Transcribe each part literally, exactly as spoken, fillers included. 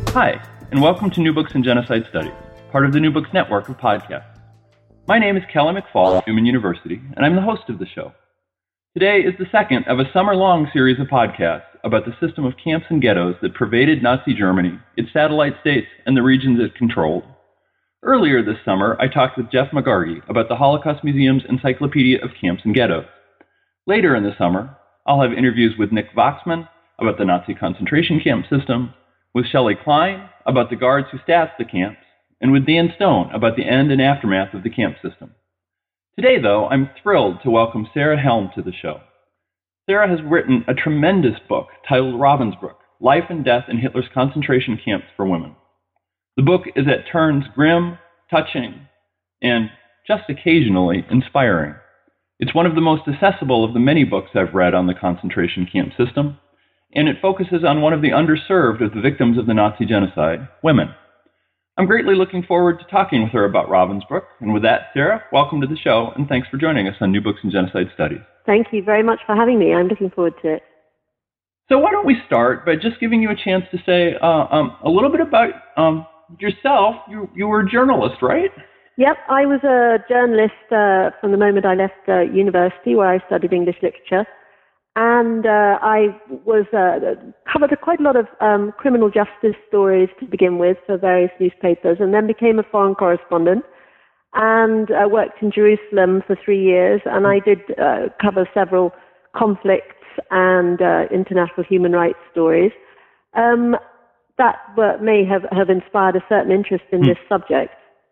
Hi, and welcome to New Books in Genocide Studies, part of the New Books network of podcasts. My name is Kelly McFall at Newman University, and I'm the host of the show. Today is the second of a summer-long series of podcasts about the system of camps and ghettos that pervaded Nazi Germany, its satellite states, and the regions it controlled. Earlier this summer, I talked with Jeff McGargy about the Holocaust Museum's Encyclopedia of Camps and Ghettos. Later in the summer, I'll have interviews with Nick Vaxman about the Nazi concentration camp system, with Shelley Klein about the guards who staffed the camps, and with Dan Stone about the end and aftermath of the camp system. Today, though, I'm thrilled to welcome Sarah Helm to the show. Sarah has written a tremendous book titled Ravensbrück, Life and Death in Hitler's Concentration Camps for Women. The book is at turns grim, touching, and just occasionally inspiring. It's one of the most accessible of the many books I've read on the concentration camp system, and it focuses on one of the underserved of the victims of the Nazi genocide, women. I'm greatly looking forward to talking with her about Ravensbrück. And with that, Sarah, welcome to the show, and thanks for joining us on New Books in Genocide Studies. Thank you very much for having me. I'm looking forward to it. So why don't we start by just giving you a chance to say uh, um, a little bit about um, yourself. You, you were a journalist, right? Yep, I was a journalist uh, from the moment I left uh, university, where I studied English literature. And uh, I was uh, covered quite a lot of um, criminal justice stories to begin with for various newspapers, and then became a foreign correspondent and uh, worked in Jerusalem for three years. And I did uh, cover several conflicts and uh, international human rights stories um, that were, may have, have inspired a certain interest in this subject.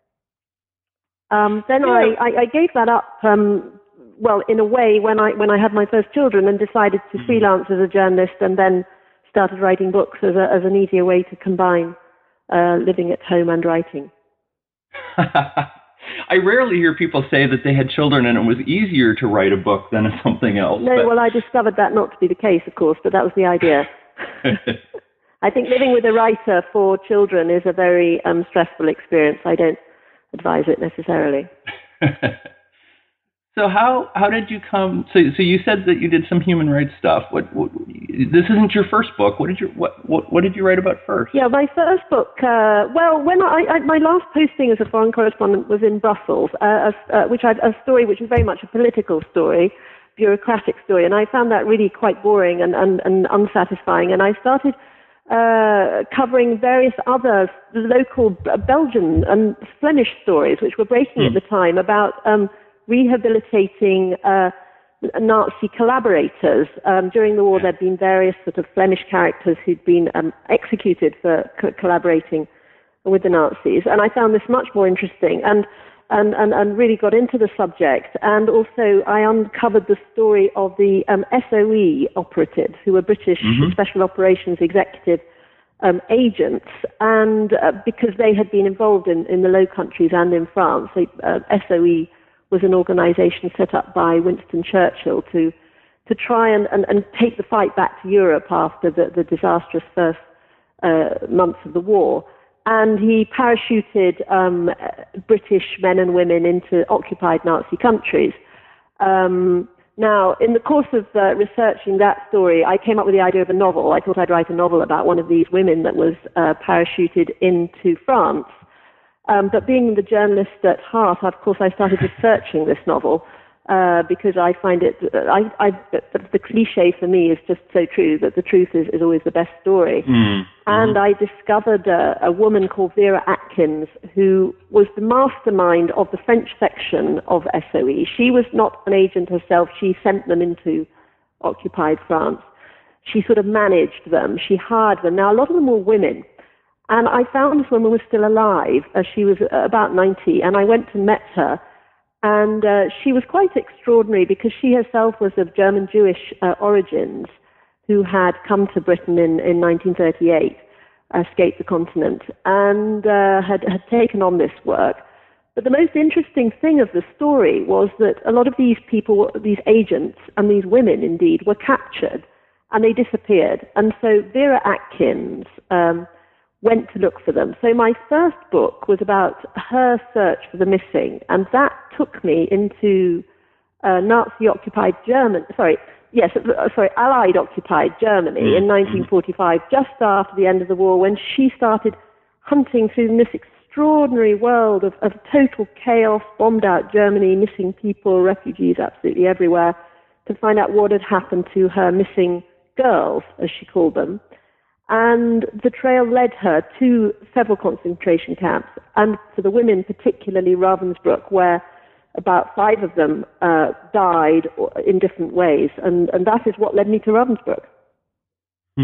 Um, then yeah. I, I, I gave that up. Um, Well, in a way, when I when I had my first children and decided to mm. freelance as a journalist, and then started writing books as a, as an easier way to combine uh, living at home and writing. I rarely hear people say that they had children and it was easier to write a book than something else. No, but... well, I discovered that not to be the case, of course, but that was the idea. I think living with a writer for children is a very um, stressful experience. I don't advise it necessarily. So how how did you come? So so you said that you did some human rights stuff. What, what this isn't your first book. What did you what what, what did you write about first? Yeah, my first book. Uh, well, when I, I my last posting as a foreign correspondent was in Brussels, uh, uh, which I, a story which was very much a political story, bureaucratic story, and I found that really quite boring and and, and unsatisfying. And I started uh, covering various other local Belgian and Flemish stories, which were breaking mm. at the time, about Um, rehabilitating uh, Nazi collaborators. Um, during the war, there'd been various sort of Flemish characters who'd been um, executed for co- collaborating with the Nazis, and I found this much more interesting, and, and, and, and really got into the subject. And also, I uncovered the story of the um, S O E operatives, who were British mm-hmm. Special Operations Executive um, agents, and uh, because they had been involved in, in the Low Countries and in France, so, uh, S O E was an organization set up by Winston Churchill to to try and, and, and take the fight back to Europe after the, the disastrous first uh, months of the war. And he parachuted um, British men and women into occupied Nazi countries. Um, now, in the course of uh, researching that story, I came up with the idea of a novel. I thought I'd write a novel about one of these women that was uh, parachuted into France. Um, but being the journalist at heart, of course, I started researching this novel uh, because I find it, I, I, the, the cliche for me is just so true, that the truth is, is always the best story. Mm-hmm. And I discovered a, a woman called Vera Atkins, who was the mastermind of the French section of S O E. She was not an agent herself. She sent them into occupied France. She sort of managed them. She hired them. Now, a lot of them were women. And I found this woman was still alive. Uh, she was about ninety, and I went and met her. And uh, she was quite extraordinary because she herself was of German Jewish uh, origins, who had come to Britain in, in nineteen thirty-eight, escaped the continent, and uh, had, had taken on this work. But the most interesting thing of the story was that a lot of these people, these agents, and these women indeed, were captured, and they disappeared. And so Vera Atkins um, went to look for them. So my first book was about her search for the missing, and that took me into uh, Nazi-occupied German, sorry, yes, uh, sorry, Allied occupied Germany mm-hmm. in nineteen forty-five, just after the end of the war, when she started hunting through this extraordinary world of, of total chaos, bombed out Germany, missing people, refugees absolutely everywhere, to find out what had happened to her missing girls, as she called them. And the trail led her to several concentration camps, and for the women, particularly Ravensbrück, where about five of them uh, died in different ways, and, and that is what led me to Ravensbrück. Hmm.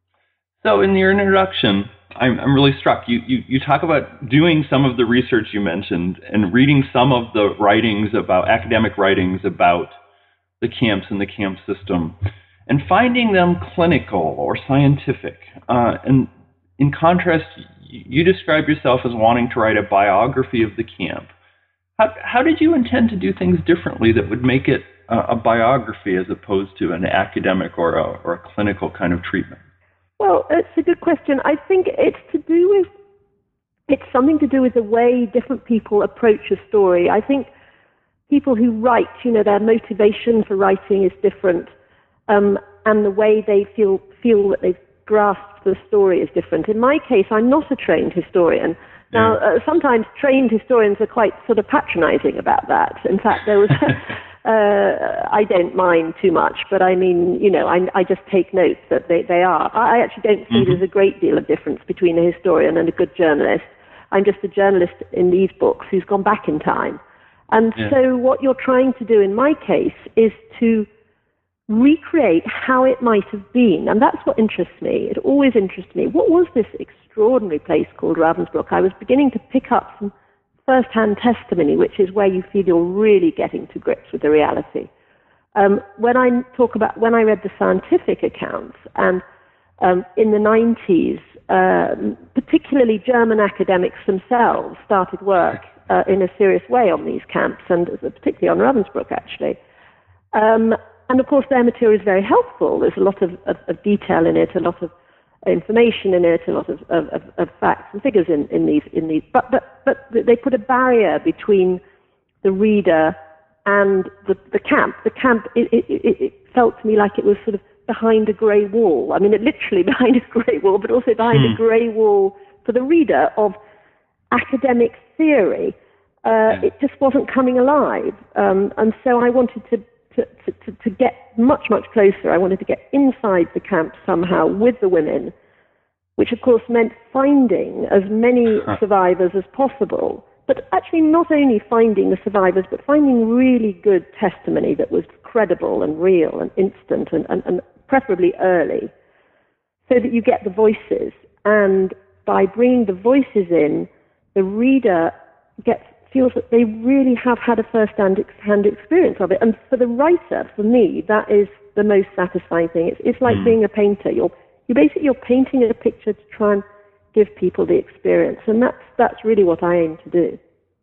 So in your introduction, I'm, I'm really struck. You, you, you talk about doing some of the research you mentioned and reading some of the writings about, academic writings about the camps and the camp system, and finding them clinical or scientific. Uh, and in contrast, you describe yourself as wanting to write a biography of the camp. How, how did you intend to do things differently that would make it uh, a biography as opposed to an academic or a, or a clinical kind of treatment? Well, it's a good question. I think it's to do with, it's something to do with the way different people approach a story. I think people who write, you know, their motivation for writing is different, um, and the way they feel feel that they've grasped the story is different. In my case, I'm not a trained historian. Now, uh, sometimes trained historians are quite sort of patronizing about that. In fact, there was, uh, I don't mind too much, but I mean, you know, I, I just take notes that they, they are. I actually don't see mm-hmm. there's a great deal of difference between a historian and a good journalist. I'm just a journalist in these books who's gone back in time. And yeah. so what you're trying to do in my case is to recreate how it might have been. And that's what interests me. It always interests me. What was this extraordinary place called Ravensbrück? I was beginning to pick up some first-hand testimony, which is where you feel you're really getting to grips with the reality. Um, when I talk about, when I read the scientific accounts, and um, in the nineties, um, particularly German academics themselves started work uh, in a serious way on these camps, and particularly on Ravensbrück, actually. Um, And of course, their material is very helpful. There's a lot of, of, of detail in it, a lot of information in it, a lot of, of, of facts and figures in, in these. In these, but but but they put a barrier between the reader and the, the camp. The camp it, it, it, it felt to me like it was sort of behind a grey wall. I mean, it literally behind a grey wall, but also behind hmm. a grey wall for the reader of academic theory. Uh, yeah. It just wasn't coming alive, um, and so I wanted to. To, to, to get much, much closer. I wanted to get inside the camp somehow with the women, which of course meant finding as many huh. survivors as possible, but actually not only finding the survivors, but finding really good testimony that was credible and real and instant and, and, and preferably early, so that you get the voices. And by bringing the voices in, the reader gets feels that they really have had a first-hand experience of it. And for the writer, for me, that is the most satisfying thing. It's, it's like mm. being a painter. You're, you basically, you're painting a picture to try and give people the experience. And that's, that's really what I aim to do.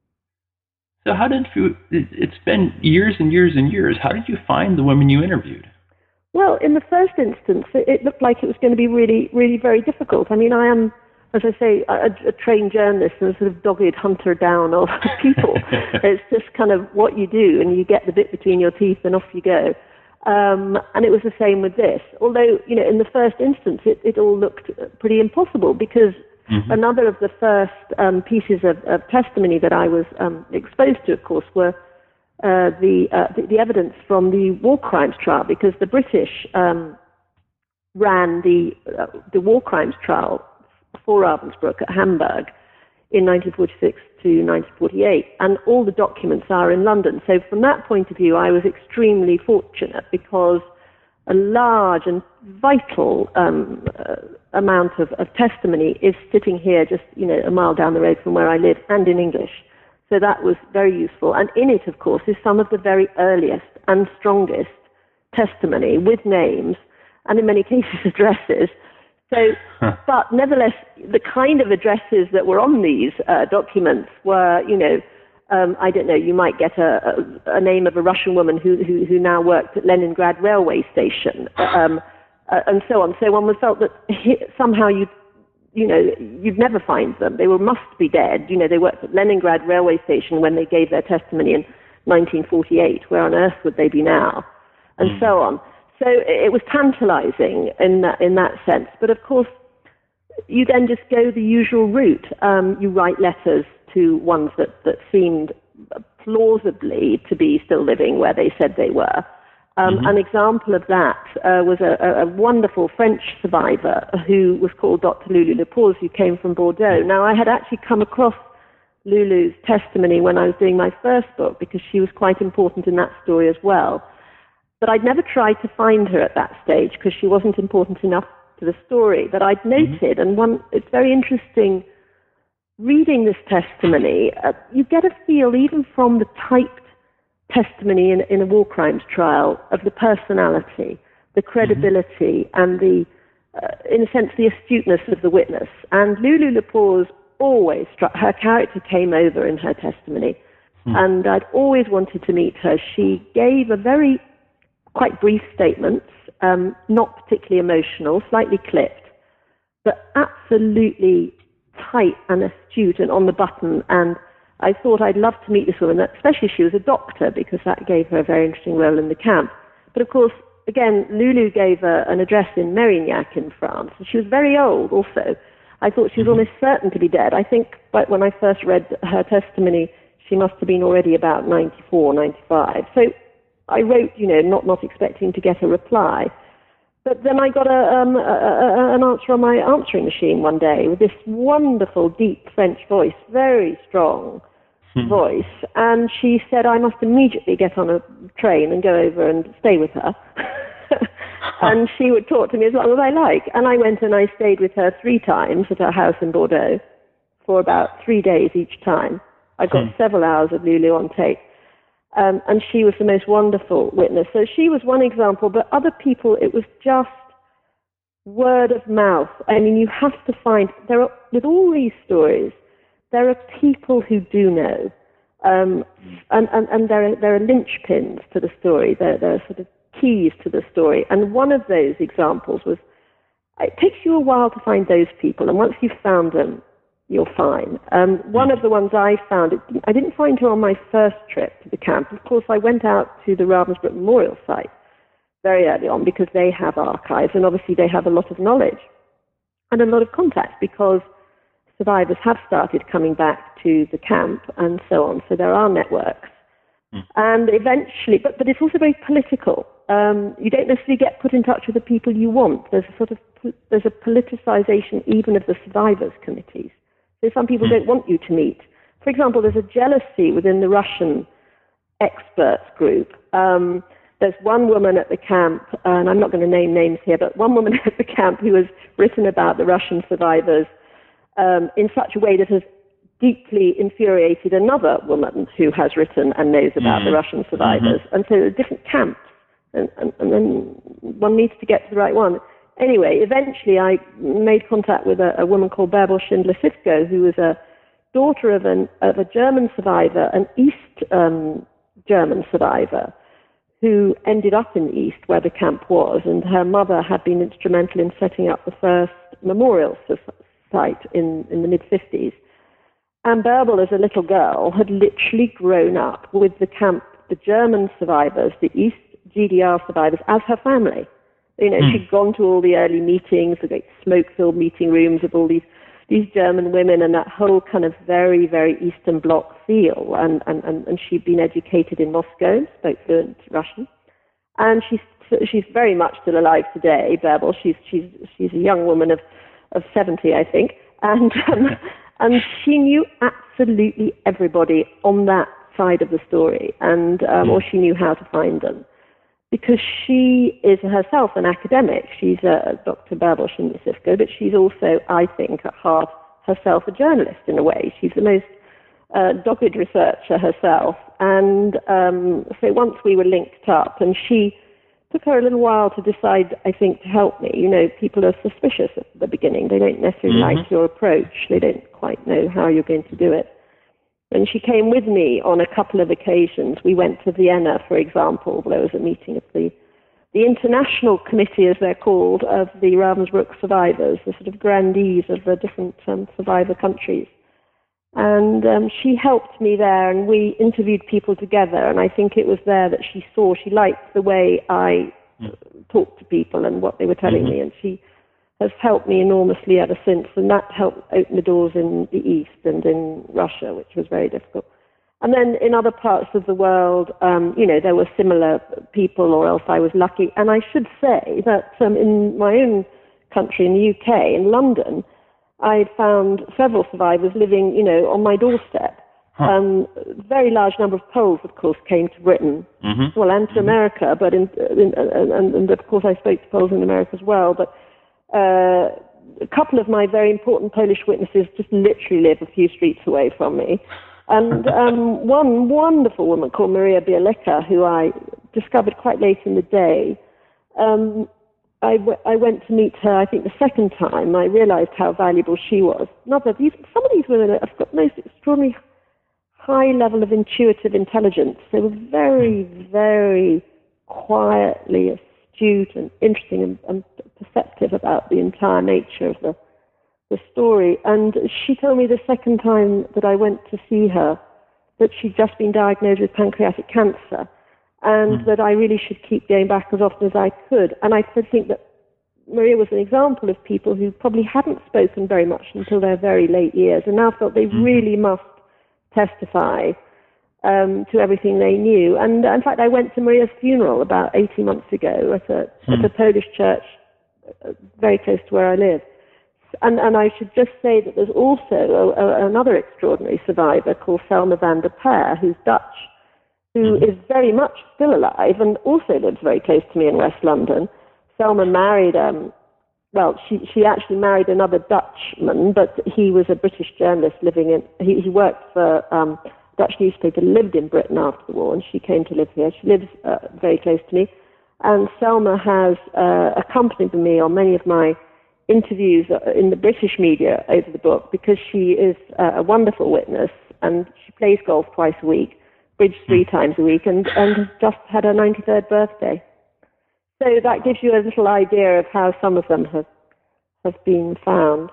So how did you, it's been years and years and years, how did you find the women you interviewed? Well, in the first instance, it, it looked like it was going to be really, really very difficult. I mean, I am... as I say, a, a trained journalist and a sort of dogged hunter down of people. It's just kind of what you do, and you get the bit between your teeth and off you go. Um, and it was the same with this. Although, you know, in the first instance, it, it all looked pretty impossible because mm-hmm. another of the first um, pieces of, of testimony that I was um, exposed to, of course, were uh, the, uh, the the evidence from the war crimes trial, because the British um, ran the uh, the war crimes trial for Ravensbrück at Hamburg in nineteen forty-six to nineteen forty-eight, and all the documents are in London. So from that point of view, I was extremely fortunate because a large and vital um, uh, amount of, of testimony is sitting here just, you know, a mile down the road from where I live, and in English. So that was very useful. And in it, of course, is some of the very earliest and strongest testimony with names, and in many cases addresses. So, huh. but nevertheless, the kind of addresses that were on these uh, documents were, you know, um, I don't know, you might get a, a, a name of a Russian woman who, who, who now worked at Leningrad railway station, um, uh, and so on. So one was felt that he, somehow you, you know, you'd never find them. They were must be dead. You know, they worked at Leningrad railway station when they gave their testimony in nineteen forty-eight. Where on earth would they be now? And mm. so on. so it was tantalizing in that, in that sense. But of course, you then just go the usual route. Um, you write letters to ones that, that seemed plausibly to be still living where they said they were. Um, mm-hmm. An example of that uh, was a, a wonderful French survivor who was called Doctor Lulu Lepause, who came from Bordeaux. Now, I had actually come across Lulu's testimony when I was doing my first book because she was quite important in that story as well. But I'd never tried to find her at that stage because she wasn't important enough to the story. But I'd noted, mm-hmm. and one, it's very interesting reading this testimony, uh, you get a feel even from the typed testimony in, in a war crimes trial of the personality, the credibility, mm-hmm. and the, uh, in a sense, the astuteness of the witness. And Lulu Lepause always struck, her character came over in her testimony, mm-hmm. and I'd always wanted to meet her. She gave a very quite brief statement, um, not particularly emotional, slightly clipped, but absolutely tight and astute and on the button. And I thought I'd love to meet this woman, especially she was a doctor, because that gave her a very interesting role in the camp. But of course, again, Lulu gave a, an address in Mérignac in France, and she was very old also. I thought she was almost certain to be dead. I think when I first read her testimony, she must have been already about ninety-four, ninety-five. So I wrote, you know, not, not expecting to get a reply. But then I got a, um, a, a, an answer on my answering machine one day with this wonderful, deep French voice, very strong hmm. voice. And she said I must immediately get on a train and go over and stay with her. And she would talk to me as long as I like. And I went and I stayed with her three times at her house in Bordeaux for about three days each time. I got hmm. several hours of Lulu on tape. Um, and she was the most wonderful witness. So she was one example, but other people, it was just word of mouth. I mean, you have to find, there are, with all these stories, there are people who do know, um, and, and, and there are, there are linchpins to the story. There, there are sort of keys to the story. And one of those examples was, it takes you a while to find those people, and once you've found them, you're fine. Um, one of the ones I found, it, I didn't find her on my first trip to the camp. Of course, I went out to the Ravensbrück Memorial Site very early on because they have archives, and obviously they have a lot of knowledge and a lot of contacts because survivors have started coming back to the camp and so on. So there are networks. Mm. And eventually, but, but it's also very political. Um, you don't necessarily get put in touch with the people you want. There's a sort of, there's a politicization even of the survivors committees. So some people don't want you to meet. For example, there's a jealousy within the Russian experts group. Um, there's one woman at the camp, and I'm not going to name names here, but one woman at the camp who has written about the Russian survivors um, in such a way that has deeply infuriated another woman who has written and knows about mm-hmm. the Russian survivors. Mm-hmm. And so there are different camps, and, and, and then one needs to get to the right one. Anyway, eventually I made contact with a, a woman called Bärbel Schindler-Sifko, who was a daughter of, an, of a German survivor, an East um, German survivor, who ended up in the East where the camp was, and her mother had been instrumental in setting up the first memorial site in, in the mid-fifties. And Bärbel, as a little girl, had literally grown up with the camp, the German survivors, the East G D R survivors, as her family. You know, mm. she'd gone to all the early meetings, the great smoke-filled meeting rooms of all these these German women and that whole kind of very, very Eastern Bloc feel. And, and, and, and she'd been educated in Moscow, spoke fluent Russian. And she's she's very much still alive today, Bärbel. She's she's she's a young woman of, of seventy, I think. And um, and she knew absolutely everybody on that side of the story, and um, or she knew how to find them. Because she is herself an academic. She's a Doctor Bärbel Schindler-Sifko, but she's also, I think, at heart herself a journalist in a way. She's the most uh, dogged researcher herself. And um, so once we were linked up, and she took her a little while to decide, I think, to help me. You know, people are suspicious at the beginning. They don't necessarily mm-hmm. like your approach. They don't quite know how you're going to do it. And she came with me on a couple of occasions. We went to Vienna, for example. There was a meeting of the, the International Committee, as they're called, of the Ravensbrück survivors, the sort of grandees of the different um, survivor countries. And um, she helped me there, and we interviewed people together. And I think it was there that she saw, she liked the way I mm. talked to people and what they were telling mm-hmm. me, and she has helped me enormously ever since, and that helped open the doors in the East and in Russia, which was very difficult. And then in other parts of the world, um, you know, there were similar people, or else I was lucky. And I should say that um, in my own country, in the U K, in London, I found several survivors living, you know, on my doorstep. Huh. Um, very large number of Poles, of course, came to Britain, mm-hmm. well, and to mm-hmm. America, but in, in, and, and of course I spoke to Poles in America as well. But uh, a couple of my very important Polish witnesses just literally live a few streets away from me. And um, one wonderful woman called Maria Bieleka, who I discovered quite late in the day, um, I, w- I went to meet her, I think, the second time. I realized how valuable she was. Not that these, some of these women have got most extraordinary high level of intuitive intelligence. They were very, very quietly astute and interesting and, and perceptive about the entire nature of the the story. And she told me the second time that I went to see her that she'd just been diagnosed with pancreatic cancer, and mm. that I really should keep going back as often as I could. And I think that Maria was an example of people who probably hadn't spoken very much until their very late years, and now felt they mm. really must testify um, to everything they knew. And in fact, I went to Maria's funeral about eighteen months ago at a, mm. at a Polish church uh, very close to where I live. And, and I should just say that there's also a, a, another extraordinary survivor called Selma van der Peer, who's Dutch, who mm-hmm. is very much still alive and also lives very close to me in West London. Selma married, um, well, she, she actually married another Dutchman, but he was a British journalist living in, he, he worked for um, a Dutch newspaper, lived in Britain after the war, and she came to live here. She lives uh, very close to me. And Selma has uh, accompanied me on many of my interviews in the British media over the book, because she is a wonderful witness, and she plays golf twice a week, bridge three times a week, and, and has just had her ninety-third birthday. So that gives you a little idea of how some of them have, have been found.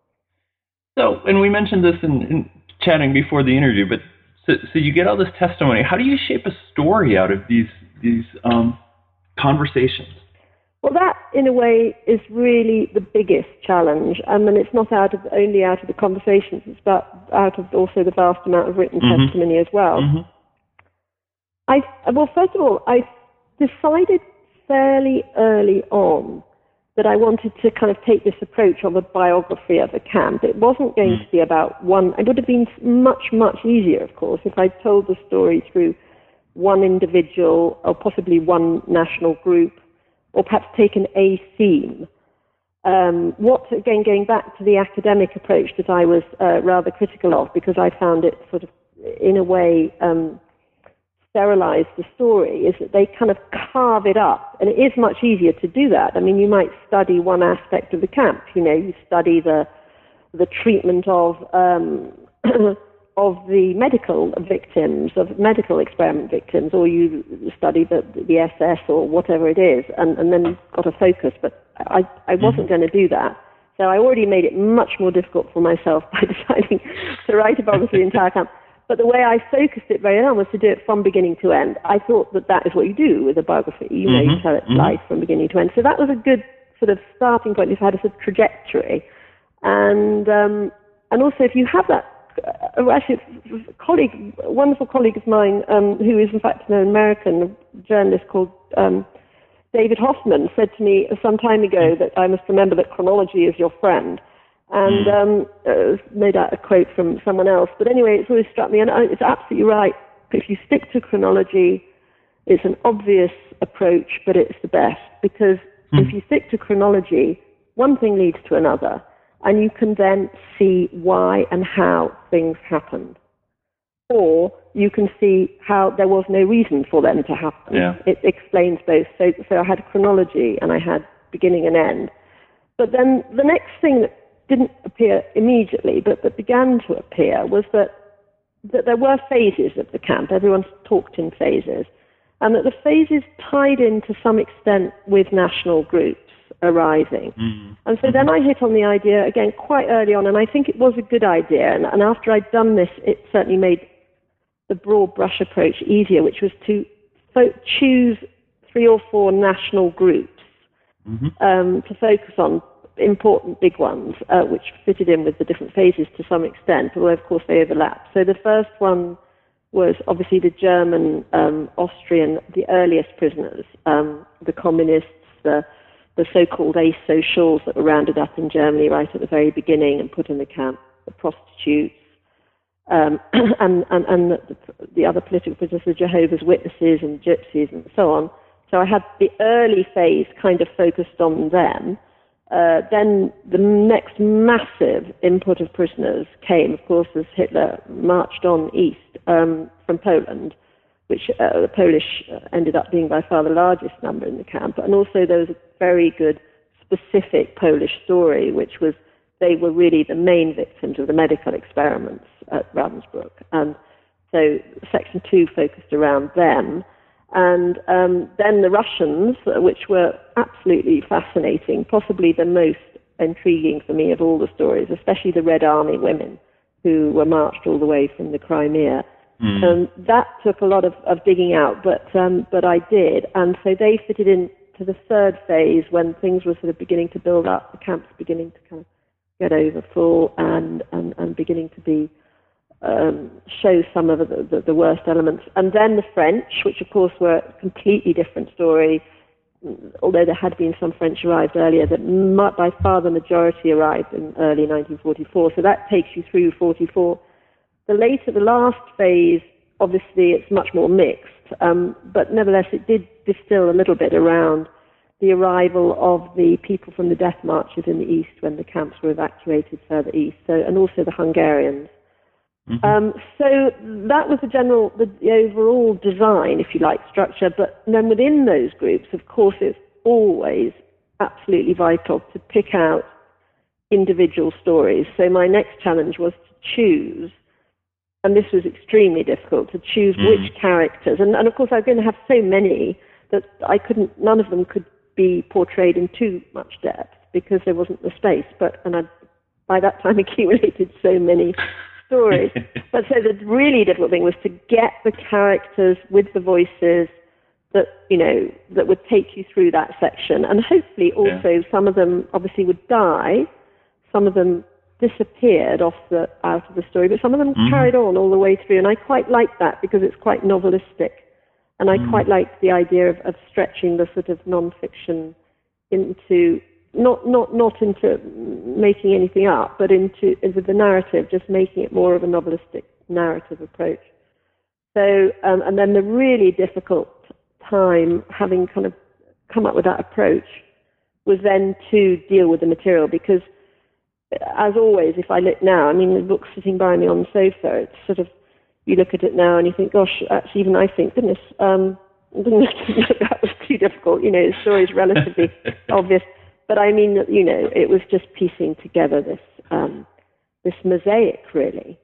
So, and we mentioned this in, in chatting before the interview, but so, so you get all this testimony. How do you shape a story out of these, these um, conversations? Well, that, in a way, is really the biggest challenge. Um, and it's not out of only out of the conversations, it's about, out of also the vast amount of written mm-hmm. testimony as well. Mm-hmm. I Well, first of all, I decided fairly early on that I wanted to kind of take this approach of a biography of a camp. It wasn't going mm-hmm. to be about one. It would have been much, much easier, of course, if I told the story through one individual or possibly one national group, or perhaps taken a theme. Um, what, again, going back to the academic approach that I was uh, rather critical of, because I found it sort of, in a way, um, sterilized the story, is that they kind of carve it up. And it is much easier to do that. I mean, you might study one aspect of the camp. You know, you study the the treatment of um, of the medical victims, of medical experiment victims, or you study the, the S S or whatever it is, and, and then you've got a focus. But I, I wasn't mm-hmm. going to do that. So I already made it much more difficult for myself by deciding to write a biography of the entire camp. But the way I focused it very early on was to do it from beginning to end. I thought that that is what you do with a biography. You know, mm-hmm. you tell its mm-hmm. life from beginning to end. So that was a good sort of starting point if you had a sort of trajectory. And, um, and also if you have that, Uh, actually, a colleague, a wonderful colleague of mine, um, who is in fact an American journalist called um, David Hoffman, said to me some time ago that I must remember that chronology is your friend. And um, uh, no doubt a quote from someone else. But anyway, it's always struck me, and it's absolutely right. If you stick to chronology, it's an obvious approach, but it's the best. Because mm. if you stick to chronology, one thing leads to another. And you can then see why and how things happened. Or you can see how there was no reason for them to happen. Yeah. It explains both. So, so I had chronology and I had beginning and end. But then the next thing that didn't appear immediately, but that began to appear, was that, that there were phases of the camp. Everyone talked in phases. And that the phases tied in to some extent with national groups arising. Mm-hmm. And so then I hit on the idea, again, quite early on, and I think it was a good idea. And, and after I'd done this, it certainly made the broad brush approach easier, which was to fo- choose three or four national groups mm-hmm. um, to focus on important big ones, uh, which fitted in with the different phases to some extent, although of course they overlap. So the first one was obviously the German, um, Austrian, the earliest prisoners, um, the communists, the, the so-called asocials that were rounded up in Germany right at the very beginning and put in the camp, the prostitutes, um, and, and, and the, the other political prisoners, the Jehovah's Witnesses and gypsies and so on. So I had the early phase kind of focused on them. Uh, then the next massive input of prisoners came, of course, as Hitler marched on east um, from Poland, which uh, the Polish uh, ended up being by far the largest number in the camp. And also there was a very good specific Polish story, which was they were really the main victims of the medical experiments at Ravensbrück. And so Section two focused around them. And um, then the Russians, which were absolutely fascinating, possibly the most intriguing for me of all the stories, especially the Red Army women who were marched all the way from the Crimea. Mm. Um, that took a lot of, of digging out, but um, but I did. And so they fitted in to the third phase when things were sort of beginning to build up, the camps beginning to kind of get over full and, and, and beginning to be Um, show some of the, the, the worst elements. And then the French, which of course were a completely different story, although there had been some French arrived earlier, that by far the majority arrived in early nineteen forty-four. So that takes you through forty-four. The later, the last phase, obviously it's much more mixed, um, but nevertheless it did distill a little bit around the arrival of the people from the death marches in the east when the camps were evacuated further east, so, and also the Hungarians. Mm-hmm. Um, so that was the general, the, the overall design, if you like, structure. But then within those groups, of course, it's always absolutely vital to pick out individual stories. So my next challenge was to choose, and this was extremely difficult, to choose mm. which characters. And, and of course, I was going to have so many that I couldn't, none of them could be portrayed in too much depth because there wasn't the space. But, and I, by that time, accumulated so many stories. But so the really difficult thing was to get the characters with the voices that, you know, that would take you through that section. And hopefully also yeah. some of them obviously would die, some of them disappeared off the out of the story, but some of them mm. carried on all the way through. And I quite liked that because it's quite novelistic. And I mm. quite liked the idea of, of stretching the sort of non-fiction into Not not not into making anything up, but into with the narrative, just making it more of a novelistic narrative approach. So, um, and then the really difficult time, having kind of come up with that approach, was then to deal with the material. Because, as always, if I look now, I mean, the book's sitting by me on the sofa. It's sort of, you look at it now and you think, gosh, actually, even I think, goodness, um, that was too difficult. You know, the story's relatively obvious. But I mean, you know, it was just piecing together this um, this mosaic, really,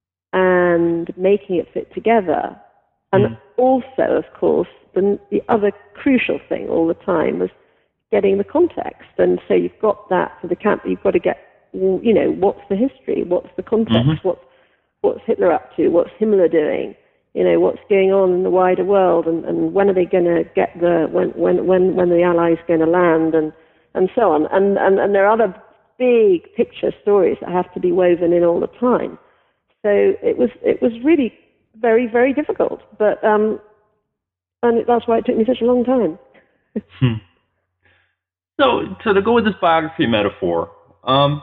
and making it fit together. And mm. also, of course, the, the other crucial thing all the time was getting the context. And so you've got that for the camp, but you've got to get, you know, what's the history? What's the context? Mm-hmm. What's, what's Hitler up to? What's Himmler doing? You know, what's going on in the wider world? And, and when are they going to get the, when, when, when, when the Allies going to land? And and so on. And, and, and there are other big picture stories that have to be woven in all the time. So it was it was really very, very difficult. But um, and that's why it took me such a long time. hmm. So, so to go with this biography metaphor, um,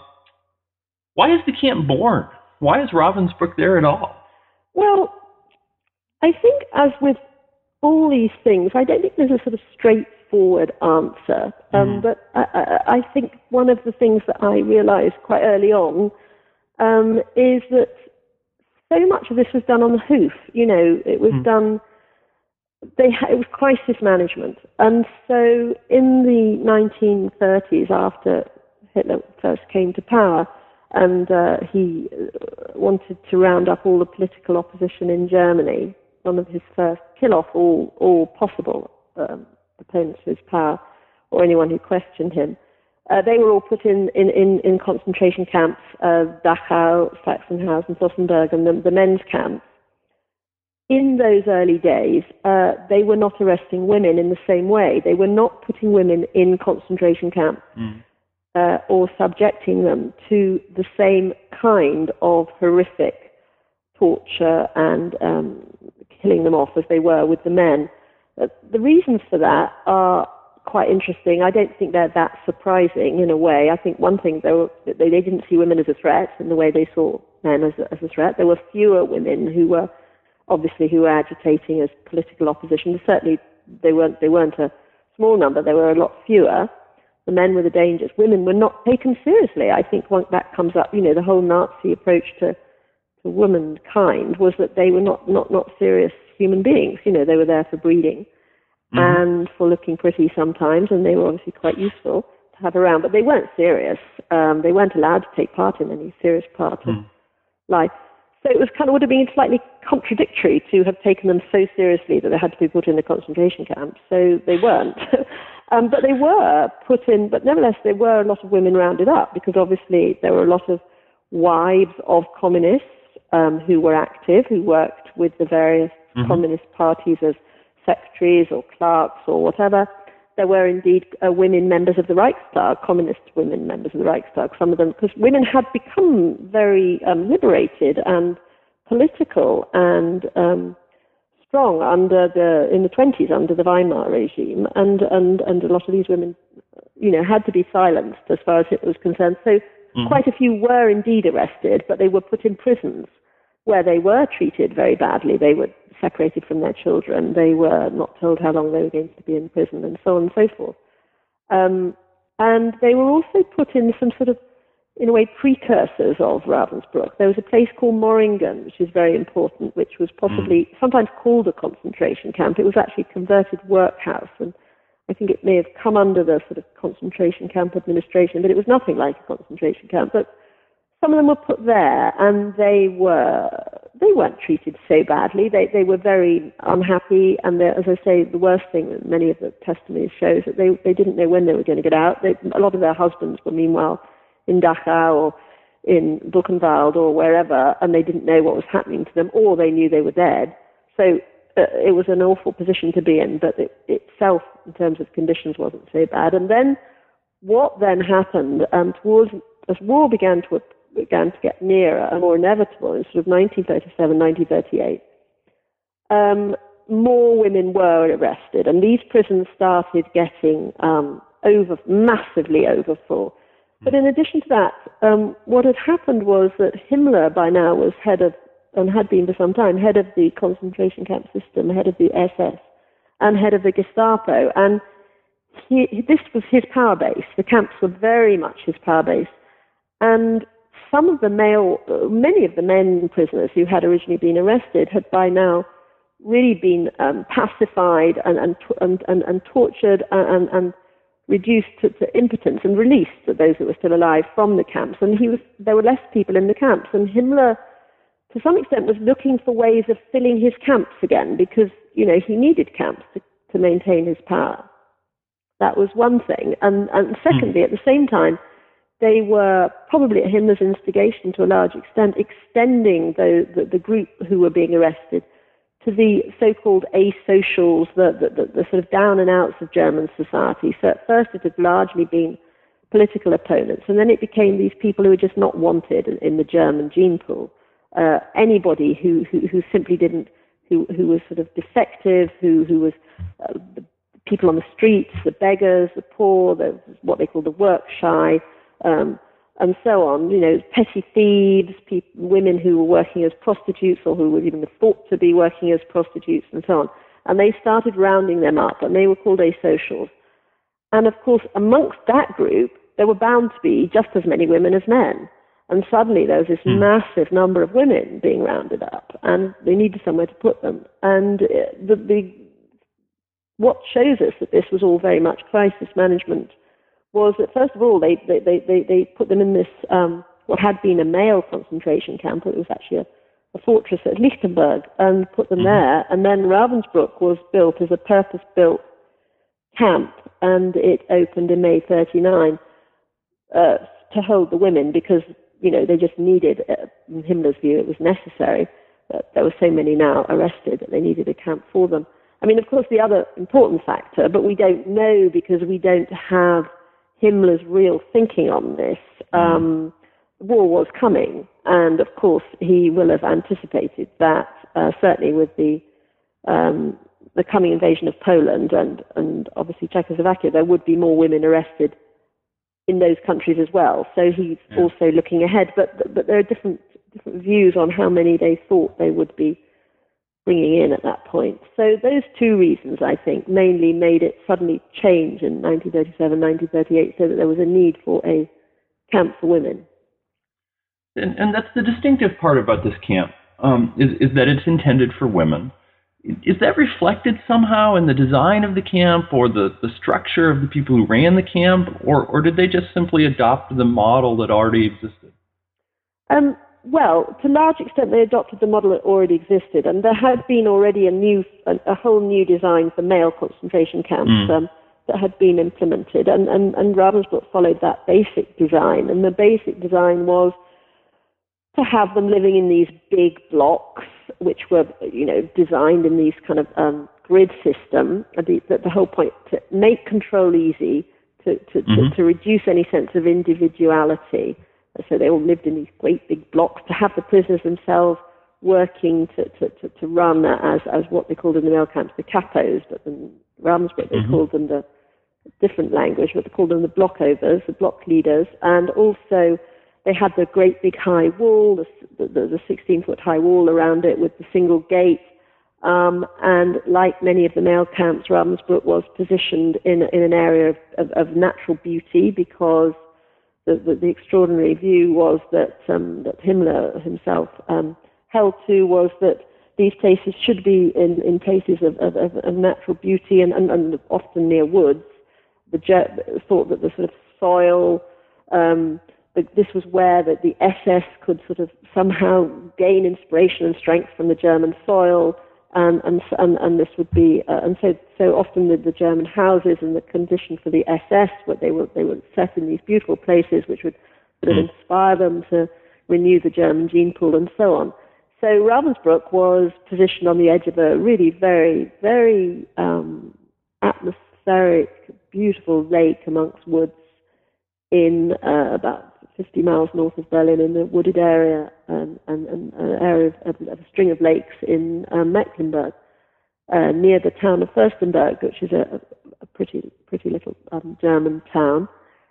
why is the camp born? Why is Ravensbrück there at all? Well, I think as with all these things, I don't think there's a sort of straight forward answer, um, mm. but I, I, I think one of the things that I realized quite early on um, is that so much of this was done on the hoof. You know, it was mm. done, they ha- it was crisis management. And so in the nineteen thirties, after Hitler first came to power, and uh, he wanted to round up all the political opposition in Germany, one of his first, kill off all, all possible um, opponents of his power, or anyone who questioned him. Uh, they were all put in, in, in, in concentration camps, uh, Dachau, Sachsenhausen, Flossenburg, and the, the men's camps. in those early days, uh, they were not arresting women in the same way. They were not putting women in concentration camps mm. uh, or subjecting them to the same kind of horrific torture and um, killing them off as they were with the men. Uh, the reasons for that are quite interesting. I don't think they're that surprising in a way. I think one thing, they, were, they, they didn't see women as a threat in the way they saw men as a, as a threat. There were fewer women who were obviously who were agitating as political opposition. Certainly they weren't, they weren't a small number. There were a lot fewer. The men were the dangers. Women were not taken seriously. I think once that comes up, you know, the whole Nazi approach to, to womankind was that they were not, not, not serious human beings. You know, they were there for breeding. Mm-hmm. And for looking pretty sometimes, and they were obviously quite useful to have around, but they weren't serious. Um, they weren't allowed to take part in any serious part of mm. life. So it was kind of would have been slightly contradictory to have taken them so seriously that they had to be put in the concentration camps. So they weren't. um, but they were put in, but nevertheless there were a lot of women rounded up because obviously there were a lot of wives of communists um, who were active, who worked with the various mm-hmm. communist parties as secretaries or clerks or whatever. There were indeed uh, women members of the Reichstag, communist women members of the Reichstag, some of them, because women had become very um, liberated and political and um, strong under the in the twenties under the Weimar regime, and, and, and a lot of these women, you know, had to be silenced as far as it was concerned. So mm-hmm. quite a few were indeed arrested, but they were put in prisons where they were treated very badly. They were separated from their children. They were not told how long they were going to be in prison, and so on and so forth. Um, and they were also put in some sort of, in a way, precursors of Ravensbrück. There was a place called Moringen, which is very important, which was possibly mm. sometimes called a concentration camp. It was actually a converted workhouse, and I think it may have come under the sort of concentration camp administration, but it was nothing like a concentration camp. But some of them were put there, and they were they weren't treated so badly. They they were very unhappy, and as I say, the worst thing that many of the testimonies shows that they they didn't know when they were going to get out. They, a lot of their husbands were meanwhile in Dachau or in Buchenwald or wherever, and they didn't know what was happening to them, or they knew they were dead. So uh, it was an awful position to be in, but it itself, in terms of conditions, wasn't so bad. And then what then happened um, towards as war began to began to get nearer and more inevitable in sort of nineteen thirty-seven, nineteen thirty-eight, um, more women were arrested, and these prisons started getting um, over massively overfull. But in addition to that, um, what had happened was that Himmler by now was head of, and had been for some time, head of the concentration camp system, head of the S S, and head of the Gestapo, and he, this was his power base. The camps were very much his power base, and some of the male, many of the men prisoners who had originally been arrested had by now really been um, pacified and and, and, and, and tortured and, and reduced to, to impotence and released, those that were still alive, from the camps. And he was there were less people in the camps. And Himmler, to some extent, was looking for ways of filling his camps again because, you know, he needed camps to, to maintain his power. That was one thing. And, and secondly, at the same time, they were, probably at Himmler's instigation to a large extent, extending the, the, the group who were being arrested to the so-called asocials, the, the, the, the sort of down and outs of German society. So at first it had largely been political opponents, and then it became these people who were just not wanted in, in the German gene pool. Uh, anybody who, who, who simply didn't, who, who was sort of defective, who, who was uh, the people on the streets, the beggars, the poor, the, what they call the work shy, Um, and so on, you know, petty thieves, people, women who were working as prostitutes or who were even thought to be working as prostitutes and so on. And they started rounding them up, and they were called asocials. And of course, amongst that group, there were bound to be just as many women as men. And suddenly there was this mm. massive number of women being rounded up, and they needed somewhere to put them. And the, the what shows us that this was all very much crisis management was that, first of all, they, they, they, they, they put them in this, um, what had been a male concentration camp. It was actually a, a fortress at Lichtenberg, and put them mm-hmm. there. And then Ravensbrück was built as a purpose-built camp, and it opened in May thirty-nine uh, to hold the women because, you know, they just needed, uh, in Himmler's view, it was necessary. that there were so many now arrested that they needed a camp for them. I mean, of course, the other important factor, but we don't know because we don't have Himmler's real thinking on this. Um, war was coming, and of course, he will have anticipated that, uh, certainly with the um, the coming invasion of Poland and, and obviously Czechoslovakia, there would be more women arrested in those countries as well. So he's yeah. also looking ahead, but but there are different different views on how many they thought they would be bringing in at that point. So those two reasons, I think, mainly made it suddenly change in nineteen thirty-seven, nineteen thirty-eight, so that there was a need for a camp for women. And, and that's the distinctive part about this camp, um, is, is that it's intended for women. Is that reflected somehow in the design of the camp or the, the structure of the people who ran the camp, or, or did they just simply adopt the model that already existed? Um, well, to a large extent, they adopted the model that already existed, and there had been already a new, a, a whole new design for male concentration camps mm. um, that had been implemented, and, and, and Ravensbrück followed that basic design, and the basic design was to have them living in these big blocks, which were, you know, designed in these kind of um, grid system. The, the, the whole point to make control easy, to to, mm-hmm. to to reduce any sense of individuality. So they all lived in these great big blocks. To have the prisoners themselves working to to, to, to run as as what they called in the male camps the capos, but in Ravensbrück they mm-hmm. called them the different language, but they called them the blockovers, the block leaders, and also they had the great big high wall, the, the, the sixteen-foot high wall around it with the single gate. Um, and like many of the male camps, Ravensbrück was positioned in, in an area of, of, of natural beauty because the, the, the extraordinary view was that, um, that Himmler himself um, held to was that these places should be in, in places of, of, of natural beauty and, and, and often near woods. The Ger- thought that the sort of soil... Um, This was where the, the S S could sort of somehow gain inspiration and strength from the German soil, and and and, and this would be uh, and so so often the, the German houses and the condition for the S S, what they were they were set in these beautiful places, which would sort of inspire them to renew the German gene pool and so on. So Ravensbrück was positioned on the edge of a really very very um, atmospheric, beautiful lake amongst woods in uh, about fifty miles north of Berlin in a wooded area um, and, and an area of, of a string of lakes in um, Mecklenburg, uh, near the town of Fürstenberg, which is a, a pretty pretty little um, German town.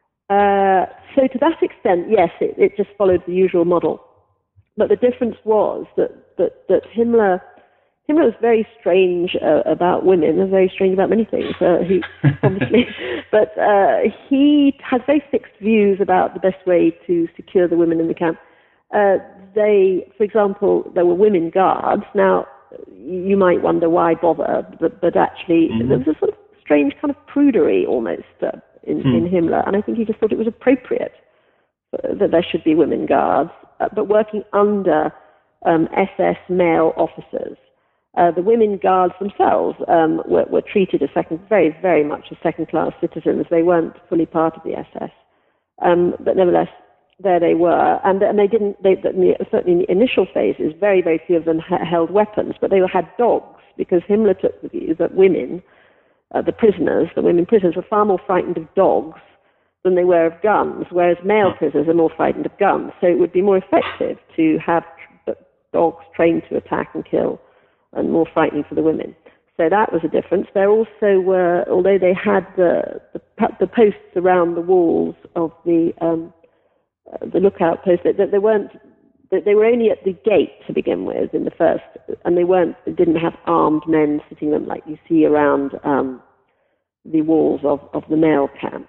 Uh, so to that extent, yes, it, it just followed the usual model. But the difference was that that, that Himmler Himmler was very strange uh, about women, and very strange about many things. Uh, he obviously, but uh, he had very fixed views about the best way to secure the women in the camp. Uh, they, for example, there were women guards. Now, you might wonder why bother, but, but actually, mm-hmm. there was a sort of strange kind of prudery almost uh, in, mm. in Himmler, and I think he just thought it was appropriate that there should be women guards, uh, but working under um, S S male officers. Uh, the women guards themselves um, were, were treated as second, very, very much as second-class citizens. They weren't fully part of the S S, um, but nevertheless, there they were. And, and they didn't. They, certainly in the initial phases, very, very few of them ha- held weapons, but they had dogs because Himmler took the view that women, uh, the prisoners, the women prisoners, were far more frightened of dogs than they were of guns, whereas male prisoners are more frightened of guns. So it would be more effective to have tr- dogs trained to attack and kill, and more frightening for the women. So that was a difference. There also were, although they had the the, the posts around the walls of the um, uh, the lookout posts, that they weren't, that they were only at the gate to begin with in the first, and they weren't, they didn't have armed men sitting them like you see around um, the walls of, of the male camps.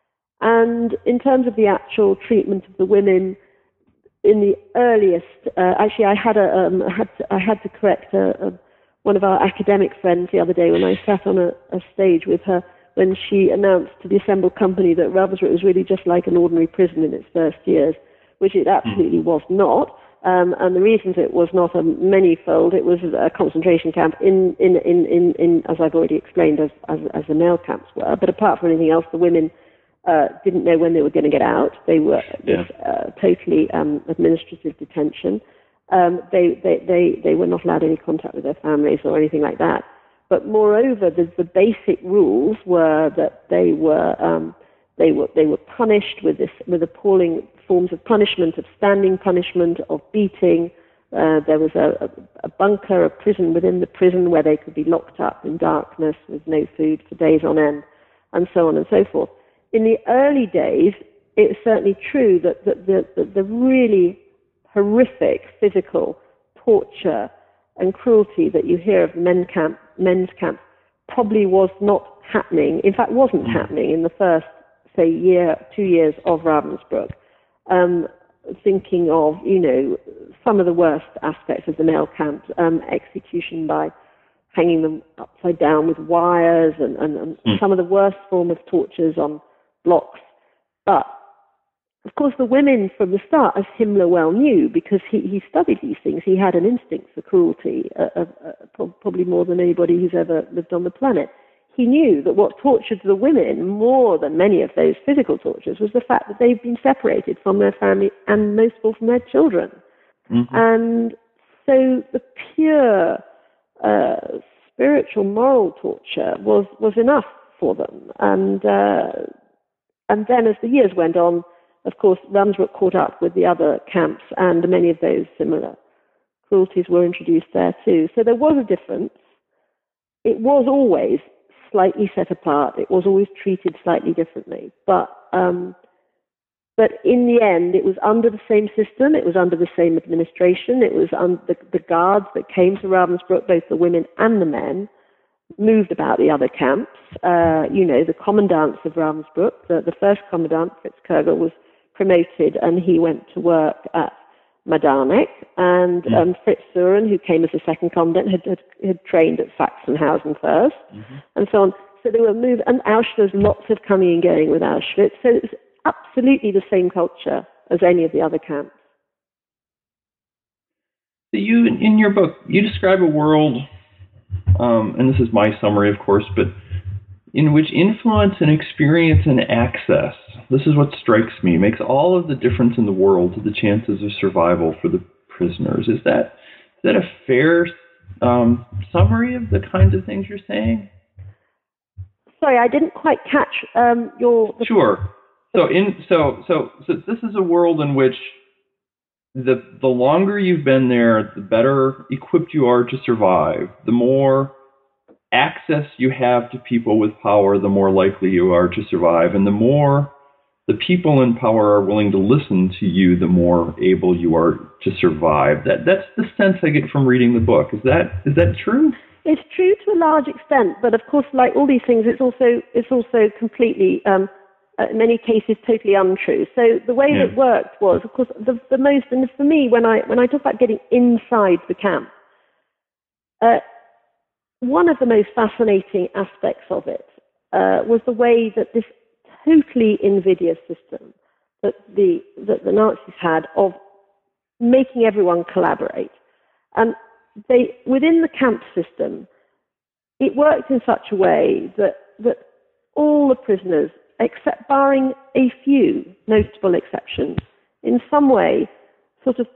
And in terms of the actual treatment of the women, in the earliest, uh, actually, I had a, um, had to, I had to correct a, a, one of our academic friends the other day when I sat on a, a stage with her when she announced to the assembled company that Ravensbrück was really just like an ordinary prison in its first years, which it absolutely was not. Um, and the reasons it was not a many-fold, it was a concentration camp in, in, in, in, in as I've already explained, as, as, as the male camps were. But apart from anything else, the women Uh, didn't know when they were going to get out. They were yeah. uh, totally um, administrative detention. Um, they, they, they, they were not allowed any contact with their families or anything like that. But moreover, the, the basic rules were that they were um, they were they were punished with this with appalling forms of punishment, of standing punishment, of beating. Uh, there was a, a, a bunker, a prison within the prison where they could be locked up in darkness with no food for days on end, and so on and so forth. In the early days, it's certainly true that, that the, the, the really horrific physical torture and cruelty that you hear of men camp, men's camps probably was not happening, in fact wasn't happening in the first, say, year, two years of Ravensbrück. Um, thinking of, you know, some of the worst aspects of the male camps, um, execution by hanging them upside down with wires and, and, and mm. some of the worst form of tortures on blocks. But, of course, the women from the start, as Himmler well knew, because he, he studied these things, he had an instinct for cruelty, uh, uh, probably more than anybody who's ever lived on the planet. He knew that what tortured the women more than many of those physical tortures was the fact that they've been separated from their family and most of all from their children. Mm-hmm. And so the pure uh, spiritual, moral torture was, was enough for them. And, uh, and then as the years went on, of course, Ravensbrück caught up with the other camps, and many of those similar cruelties were introduced there too. So there was a difference. It was always slightly set apart. It was always treated slightly differently. But um, but in the end, it was under the same system. It was under the same administration. It was under the, the guards that came to Ravensbrück, both the women and the men, moved about the other camps. Uh, you know, the commandants of Ravensbrück, the, the first commandant, Fritz Koegel, was promoted, and he went to work at Majdanek, and mm. um, Fritz Sören, who came as a second commandant, had, had, had trained at Sachsenhausen first, mm-hmm. and so on. So they were moved, and Auschwitz, lots of coming and going with Auschwitz. So it was absolutely the same culture as any of the other camps. So you, in your book, you describe a world, um, and this is my summary, of course, but in which influence and experience and access, this is what strikes me, makes all of the difference in the world to the chances of survival for the prisoners. Is that is that a fair um, summary of the kinds of things you're saying? Sorry, I didn't quite catch um, your... The sure. So in so so so this is a world in which the the longer you've been there, the better equipped you are to survive. The more access you have to people with power, the more likely you are to survive, and the more the people in power are willing to listen to you, the more able you are to survive. That that's the sense I get from reading the book. Is that is that true? It's true to a large extent, but of course, like all these things, it's also it's also completely, um, in many cases, totally untrue. So the way yeah. that it worked was, of course, the, the most, and for me, when I when I talk about getting inside the camp, uh, one of the most fascinating aspects of it uh, was the way that this totally invidious system that the that the Nazis had of making everyone collaborate, and they within the camp system, it worked in such a way that that all the prisoners, except barring a few notable exceptions, in some way, sort of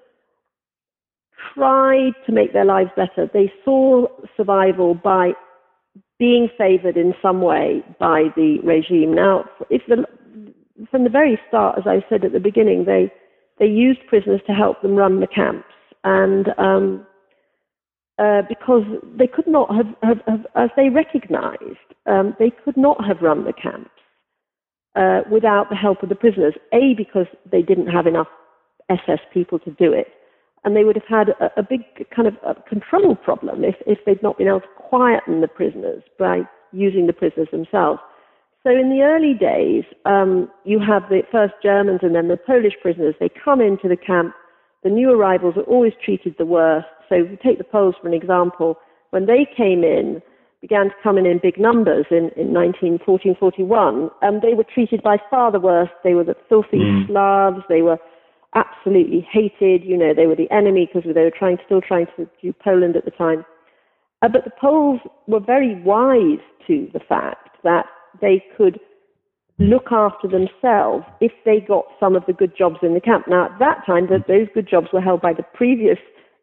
tried to make their lives better. They saw survival by being favored in some way by the regime. Now, if the, from the very start, as I said at the beginning, they they used prisoners to help them run the camps, and um, uh, because they could not have, have, have as they recognized, um, they could not have run the camps uh, without the help of the prisoners. A, because they didn't have enough S S people to do it, and they would have had a, a big kind of a control problem if, if they'd not been able to quieten the prisoners by using the prisoners themselves. So in the early days, um, you have the first Germans and then the Polish prisoners. They come into the camp. The new arrivals are always treated the worst. So if you take the Poles for an example, when they came in, began to come in in big numbers in, in nineteen forty, forty-one, um, they were treated by far the worst. They were the filthy mm. Slavs. They were absolutely hated. You know, they were the enemy because they were trying, still trying to do Poland at the time. Uh, but the Poles were very wise to the fact that they could look after themselves if they got some of the good jobs in the camp. Now, at that time, that those good jobs were held by the previous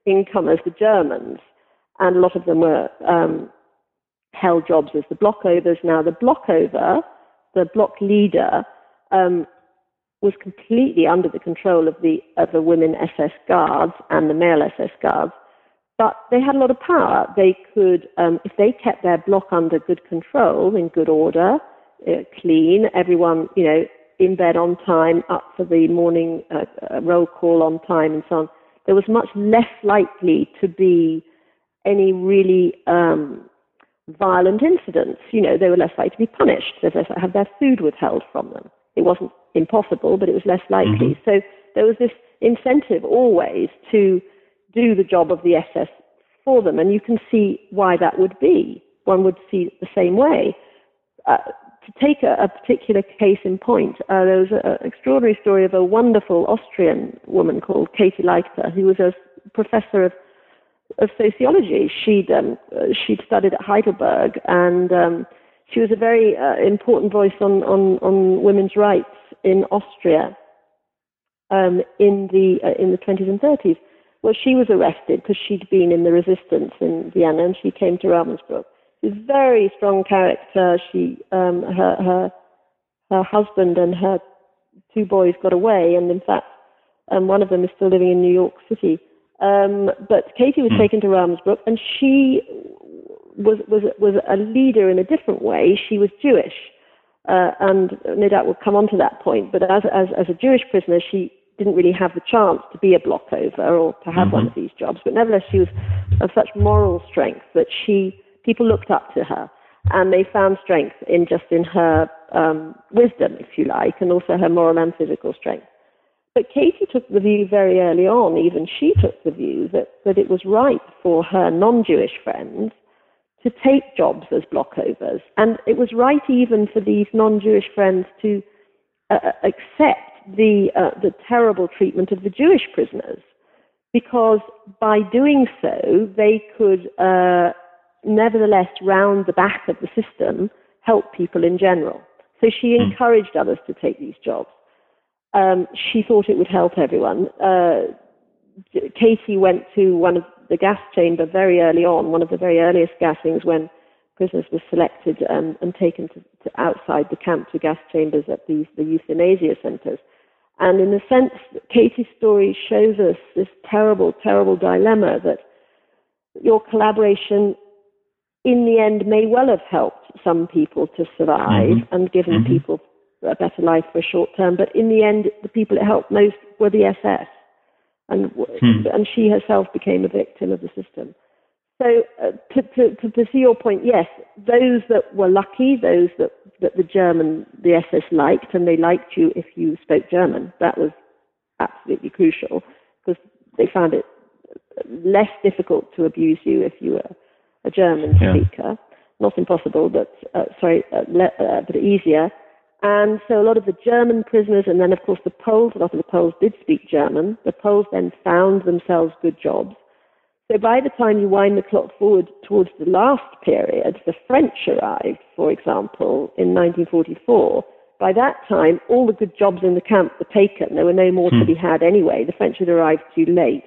income as the Germans, and a lot of them were um, held jobs as the blockovers. Now, the blockover, the block leader, um, was completely under the control of the of the women S S guards and the male S S guards, but they had a lot of power. They could, um, if they kept their block under good control, in good order, uh, clean, everyone, you know, in bed on time, up for the morning uh, uh, roll call on time, and so on, there was much less likely to be any really um, violent incidents. You know, they were less likely to be punished. They were less likely to have their food withheld from them. It wasn't impossible, but it was less likely. Mm-hmm. So there was this incentive always to do the job of the S S for them, and you can see why that would be. One would see it the same way. Uh, to take a, a particular case in point, uh, there was an extraordinary story of a wonderful Austrian woman called Katie Leichter, who was a professor of of sociology. She'd um, she'd studied at Heidelberg, and um, she was a very uh, important voice on, on, on women's rights in Austria um, in the uh, in the twenties and thirties. Well, she was arrested because she'd been in the resistance in Vienna, and she came to Ravensbrück. She was a very strong character. She um, her her her husband and her two boys got away, and in fact, um, one of them is still living in New York City. Um, but Katie was mm. taken to Ravensbrück, and she was was was a leader in a different way. She was Jewish, uh, and no doubt we'll come on to that point. But as as as a Jewish prisoner, she didn't really have the chance to be a blockover or to have mm-hmm. one of these jobs. But nevertheless, she was of such moral strength that she people looked up to her, and they found strength in just in her um, wisdom, if you like, and also her moral and physical strength. But Katie took the view very early on, even she took the view that, that it was right for her non-Jewish friends to take jobs as blockovers. And it was right even for these non-Jewish friends to uh, accept the, uh, the terrible treatment of the Jewish prisoners, because by doing so, they could uh, nevertheless, round the back of the system, help people in general. So she encouraged others to take these jobs. Um, she thought it would help everyone. Uh, Katie went to one of the gas chamber very early on, one of the very earliest gassings when prisoners were selected um, and taken to, to outside the camp to gas chambers at these, the euthanasia centers. And in a sense, Katie's story shows us this terrible, terrible dilemma that your collaboration in the end may well have helped some people to survive mm-hmm. and given mm-hmm. people a better life for a short term, but in the end, the people it helped most were the S S, and hmm. and she herself became a victim of the system. So uh, to, to, to pursue your point, yes, those that were lucky, those that, that the German, the S S liked, and they liked you if you spoke German, that was absolutely crucial, because they found it less difficult to abuse you if you were a German yeah. speaker. Not impossible, but uh, sorry, uh, le- uh, but easier. And so a lot of the German prisoners, and then of course the Poles, a lot of the Poles did speak German. The Poles then found themselves good jobs. So by the time you wind the clock forward towards the last period, the French arrived, for example, in nineteen forty-four. By that time, all the good jobs in the camp were taken. There were no more hmm. to be had anyway. The French had arrived too late.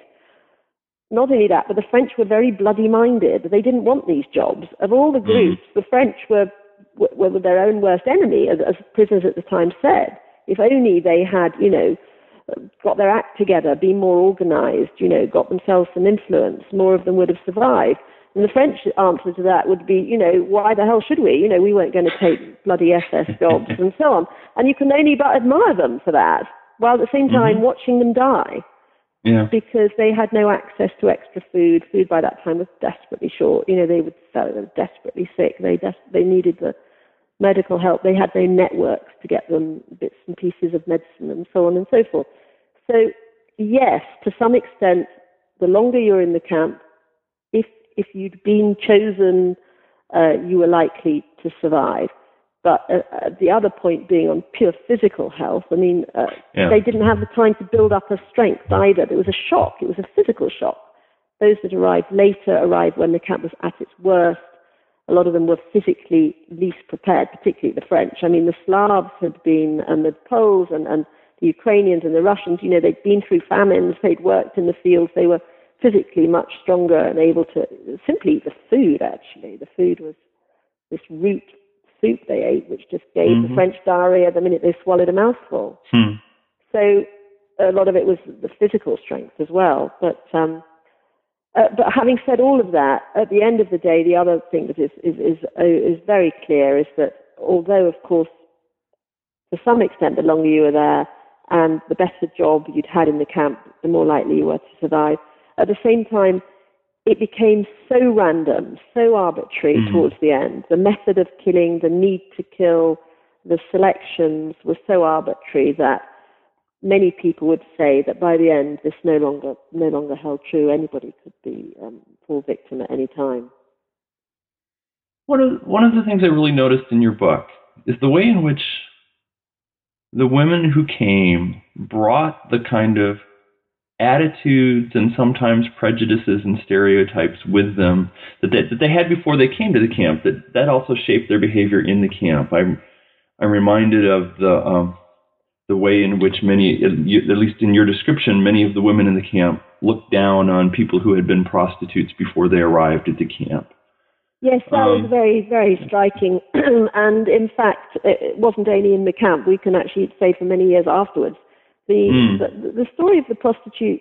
Not only that, but the French were very bloody-minded. They didn't want these jobs. Of all the groups, hmm. the French were were their own worst enemy, as, as prisoners at the time said. If only they had, you know, got their act together, been more organized, you know, got themselves some influence, more of them would have survived. And the French answer to that would be, you know, why the hell should we? You know, we weren't going to take bloody S S jobs and so on. And you can only but admire them for that, while at the same time mm-hmm. watching them die. Yeah. Because they had no access to extra food. Food by that time was desperately short. You know, they would sell it. They were desperately sick. They des- they needed the medical help. They had no networks to get them bits and pieces of medicine and so on and so forth. So, yes, to some extent, the longer you're in the camp, if if you'd been chosen, uh, you were likely to survive. But uh, uh, the other point being on pure physical health, I mean, uh, yeah. they didn't have the time to build up a strength either. There was a shock. It was a physical shock. Those that arrived later arrived when the camp was at its worst. A lot of them were physically least prepared, particularly the French. I mean, the Slavs had been, and the Poles and, and the Ukrainians and the Russians, you know, they'd been through famines. They'd worked in the fields. They were physically much stronger and able to simply eat the food, actually. The food was this root soup they ate, which just gave mm-hmm. the French diarrhea the minute they swallowed a mouthful. Hmm. So a lot of it was the physical strength as well. But um, uh, but having said all of that, at the end of the day, the other thing that is is is, uh, is very clear is that although, of course, to some extent, the longer you were there and the better job you'd had in the camp, the more likely you were to survive. At the same time, it became so random, so arbitrary mm. towards the end. The method of killing, the need to kill, the selections were so arbitrary that many people would say that by the end, this no longer no longer held true. Anybody could be um, fall victim at any time. One of one of the things I really noticed in your book is the way in which the women who came brought the kind of attitudes and sometimes prejudices and stereotypes with them that they, that they had before they came to the camp. That that also shaped their behavior in the camp. I'm I'm reminded of the um, the way in which many, at least in your description, many of the women in the camp looked down on people who had been prostitutes before they arrived at the camp. Yes, that um, was very, very striking. And in fact, it wasn't only in the camp. We can actually say for many years afterwards. The mm. the, the story of the prostitutes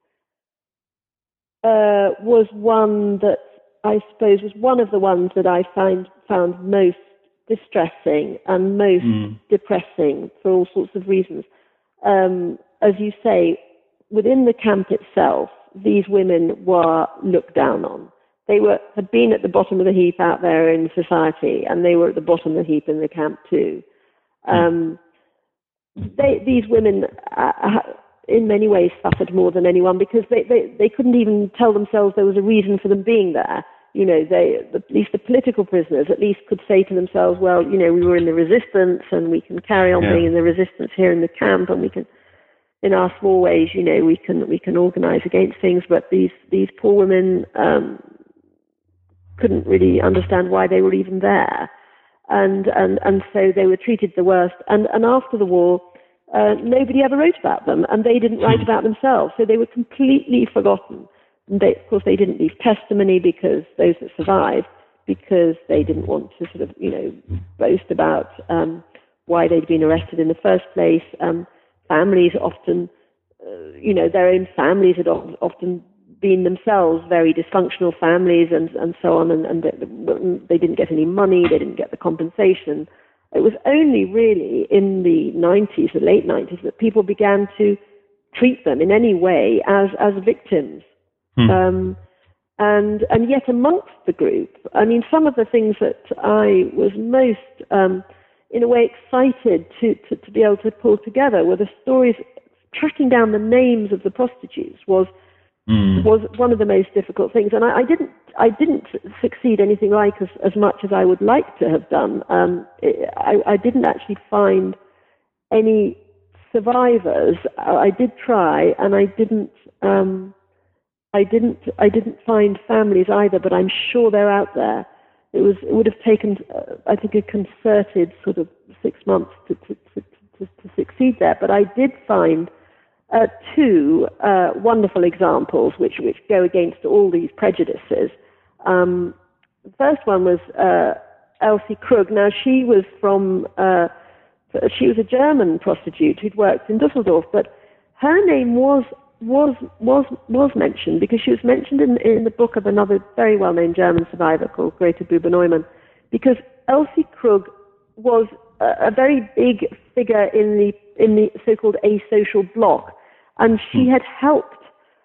uh, was one that I suppose was one of the ones that I find found most distressing and most mm. depressing for all sorts of reasons. Um, as you say, within the camp itself, these women were looked down on. They were had been at the bottom of the heap out there in society, and they were at the bottom of the heap in the camp too. Um, they, these women, uh, in many ways, suffered more than anyone because they, they, they couldn't even tell themselves there was a reason for them being there. You know, they, at least the political prisoners, at least could say to themselves, well, you know, we were in the resistance, and we can carry on yeah. being in the resistance here in the camp, and we can, in our small ways, you know, we can we can organize against things. But these these poor women. Um, couldn't really understand why they were even there. And and, and so they were treated the worst. And, and after the war, uh, nobody ever wrote about them, and they didn't write about themselves. So they were completely forgotten. And they, of course, they didn't leave testimony because those that survived, because they didn't want to sort of, you know, boast about um, why they'd been arrested in the first place. Um, families often, uh, you know, their own families had often been themselves very dysfunctional families and, and so on, and, and they didn't get any money, they didn't get the compensation. It was only really in the nineties, the late nineties, that people began to treat them in any way as, as victims. Hmm. Um, and and yet amongst the group, I mean, some of the things that I was most, um, in a way, excited to, to, to be able to pull together were the stories. Tracking down the names of the prostitutes was Mm. was one of the most difficult things, and I, I didn't I didn't succeed anything like as, as much as I would like to have done. Um, it, I, I didn't actually find any survivors. I did try, and I didn't um, I didn't I didn't find families either. But I'm sure they're out there. It was it would have taken uh, I think a concerted sort of six months to to, to, to, to succeed there. But I did find Uh, two uh, wonderful examples which, which go against all these prejudices. Um, the first one was uh, Elsie Krug. Now, she was from, uh, she was a German prostitute who'd worked in Dusseldorf, but her name was was was was mentioned because she was mentioned in, in the book of another very well-known German survivor called Grete Buber-Neumann, because Elsie Krug was a, a very big figure in the in the so-called asocial bloc. And she had helped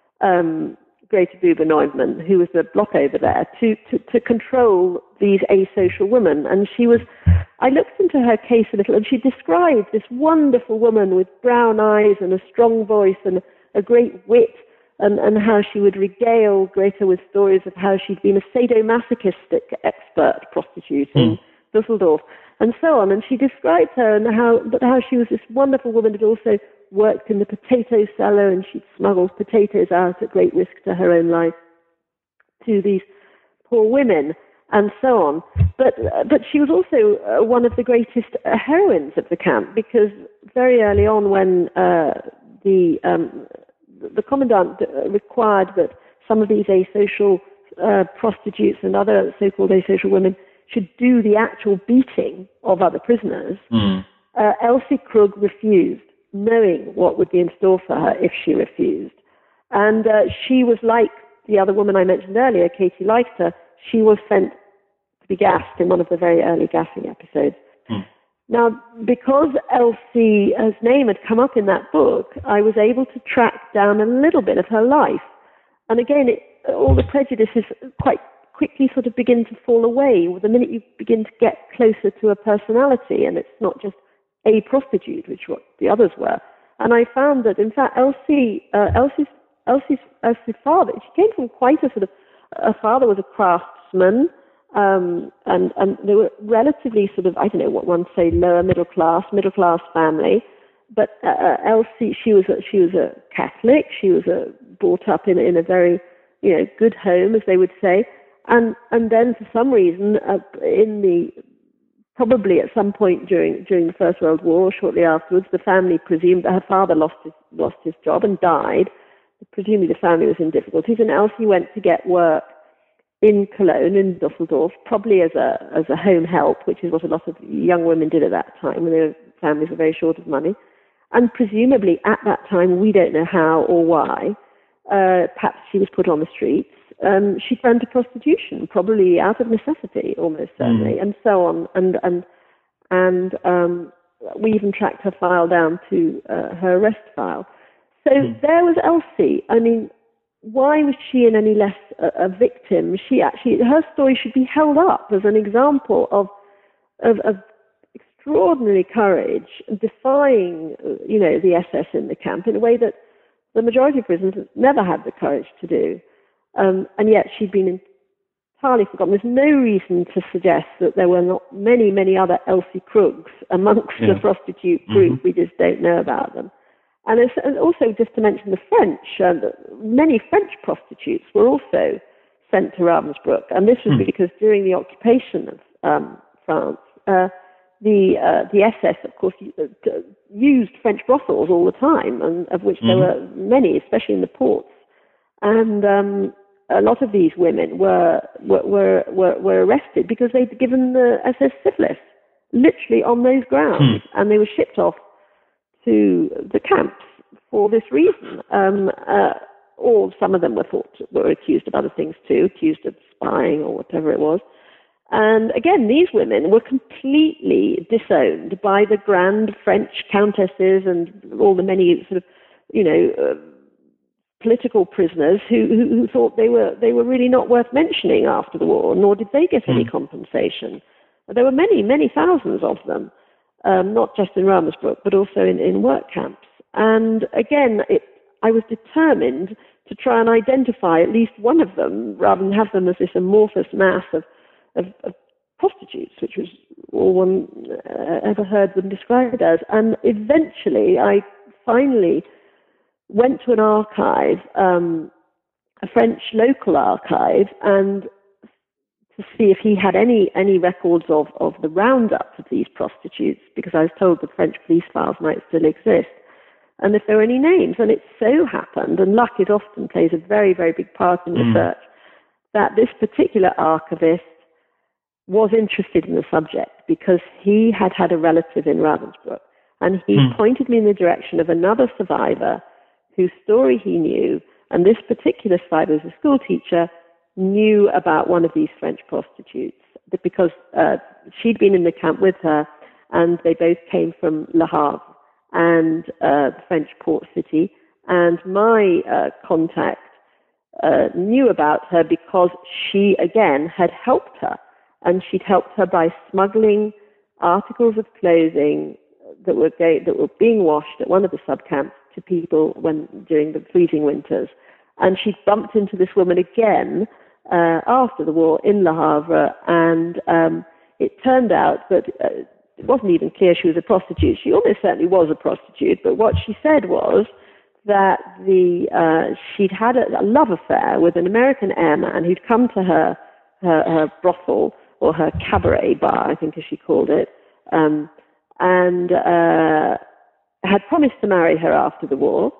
um, Grete Buber-Neumann, who was the block over there, to, to, to control these asocial women. And she was, I looked into her case a little, and she described this wonderful woman with brown eyes and a strong voice and a great wit, and, and how she would regale Grete with stories of how she'd been a sadomasochistic expert prostitute in mm. Dusseldorf, and so on. And she described her and how, but how she was this wonderful woman who'd also worked in the potato cellar, and she'd smuggled potatoes out at great risk to her own life to these poor women, and so on. But uh, but she was also uh, one of the greatest uh, heroines of the camp, because very early on, when uh, the um, the commandant required that some of these asocial uh, prostitutes and other so-called asocial women should do the actual beating of other prisoners, mm. uh, Elsie Krug refused, knowing what would be in store for her if she refused. And uh, she was like the other woman I mentioned earlier, Katie Leifter. She was sent to be gassed in one of the very early gassing episodes. Mm. Now, because Elsie, her name had come up in that book, I was able to track down a little bit of her life. And again, it, all the prejudices quite quickly sort of begin to fall away the minute you begin to get closer to a personality, and it's not just a prostitute, which what the others were. And I found that, in fact, Elsie, uh, Elsie's, Elsie's, Elsie's father, she came from quite a sort of, her father was a craftsman, um, and, and they were relatively sort of, I don't know what one say, lower middle class, middle class family. But uh, Elsie, she was a, she was a Catholic. She was a, brought up in in a very, you know, good home, as they would say. And and then for some reason, uh, in the probably at some point during during the First World War, shortly afterwards, the family presumed that her father lost his lost his job and died. Presumably, the family was in difficulties, and Elsie went to get work in Cologne, in Dusseldorf, probably as a as a home help, which is what a lot of young women did at that time when their families were very short of money. And presumably, at that time, we don't know how or why, uh, perhaps she was put on the streets. Um, she turned to prostitution, probably out of necessity, almost certainly, mm. and so on. And and and um, we even tracked her file down to uh, her arrest file. So mm. there was Elsie. I mean, why was she in any less a, a victim? She actually, her story should be held up as an example of of, of extraordinary courage, defying, you know, the S S in the camp in a way that the majority of prisoners never had the courage to do. Um, and yet she'd been entirely forgotten. There's no reason to suggest that there were not many, many other Elsie Krugs amongst yeah. the prostitute group. Mm-hmm. We just don't know about them. And, it's, and also, just to mention the French, uh, many French prostitutes were also sent to Ravensbrück. And this was mm. because during the occupation of um, France, uh, the uh, the S S, of course, used French brothels all the time, and of which mm-hmm. there were many, especially in the ports. And um, a lot of these women were were, were were arrested because they'd given the S S syphilis, literally on those grounds, hmm. and they were shipped off to the camps for this reason. Um, uh, or some of them were thought were accused of other things too, accused of spying or whatever it was. And again, these women were completely disowned by the grand French countesses and all the many sort of, you know, uh, political prisoners who, who, who thought they were they were really not worth mentioning after the war, nor did they get any mm. compensation. There were many, many thousands of them, um, not just in Ravensbrück, but also in, in work camps. And again, it, I was determined to try and identify at least one of them, rather than have them as this amorphous mass of Of, of prostitutes, which was all one uh, ever heard them described as. And eventually, I finally went to an archive, um, a French local archive, and to see if he had any any records of, of the roundup of these prostitutes, because I was told the French police files might still exist, and if there were any names. And it so happened, and luck is often plays a very, very big part in mm. research, that this particular archivist was interested in the subject because he had had a relative in Ravensbrück, and he hmm. pointed me in the direction of another survivor whose story he knew, and this particular survivor, as a school teacher, knew about one of these French prostitutes because uh, she'd been in the camp with her, and they both came from Le Havre and uh, the French port city, and my uh, contact uh, knew about her because she, again, had helped her. And she'd helped her by smuggling articles of clothing that were ga- that were being washed at one of the subcamps to people when during the freezing winters. And she'd bumped into this woman again uh, after the war in Le Havre, and um, it turned out that uh, it wasn't even clear she was a prostitute. She almost certainly was a prostitute, but what she said was that the uh, she'd had a, a love affair with an American airman who'd come to her her, her brothel, or her cabaret bar, I think as she called it, um, and uh, had promised to marry her after the war.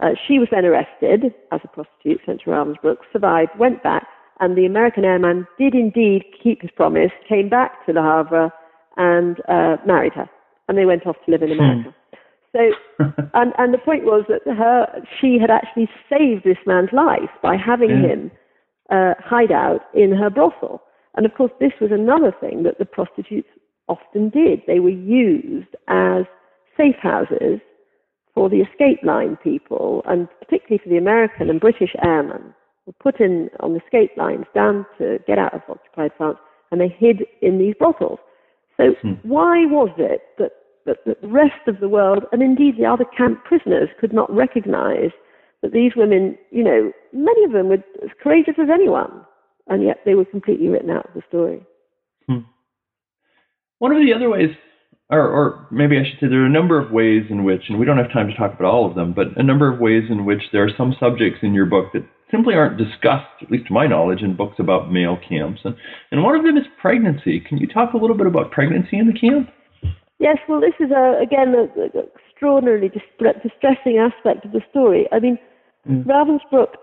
Uh, she was then arrested as a prostitute, sent to Ravensbrück, survived, went back, and the American airman did indeed keep his promise, came back to Le Havre and uh, married her. And they went off to live in America. So, and, and the point was that her, she had actually saved this man's life by having yeah. him uh, hide out in her brothel. And of course, this was another thing that the prostitutes often did. They were used as safe houses for the escape line people, and particularly for the American and British airmen, were put in on the escape lines down to get out of occupied France, and they hid in these brothels. So hmm. why was it that, that the rest of the world, and indeed the other camp prisoners, could not recognize that these women, you know, many of them were as courageous as anyone, and yet they were completely written out of the story? Hmm. One of the other ways, or, or maybe I should say there are a number of ways in which, and we don't have time to talk about all of them, but a number of ways in which there are some subjects in your book that simply aren't discussed, at least to my knowledge, in books about male camps. And, and one of them is pregnancy. Can you talk a little bit about pregnancy in the camp? Yes, well, this is, a, again, an extraordinarily distressing aspect of the story. I mean, mm. Ravensbrück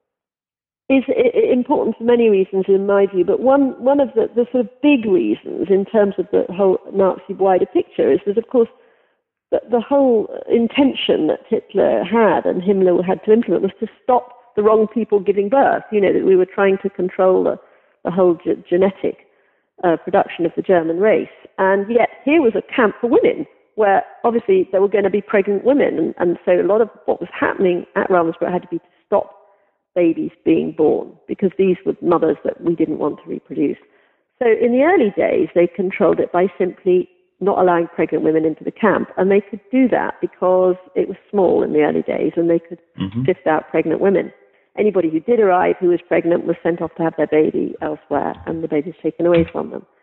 is important for many reasons, in my view, but one, one of the, the sort of big reasons in terms of the whole Nazi wider picture is that, of course, the, the whole intention that Hitler had and Himmler had to implement was to stop the wrong people giving birth. You know, that we were trying to control the, the whole ge- genetic uh, production of the German race. And yet here was a camp for women where obviously there were going to be pregnant women. And, and so a lot of what was happening at Ravensbrück had to be to stop babies being born, because these were mothers that we didn't want to reproduce. So in the early days, they controlled it by simply not allowing pregnant women into the camp. And they could do that because it was small in the early days and they could mm-hmm. sift out pregnant women. Anybody who did arrive who was pregnant was sent off to have their baby elsewhere, and the baby was taken away from them.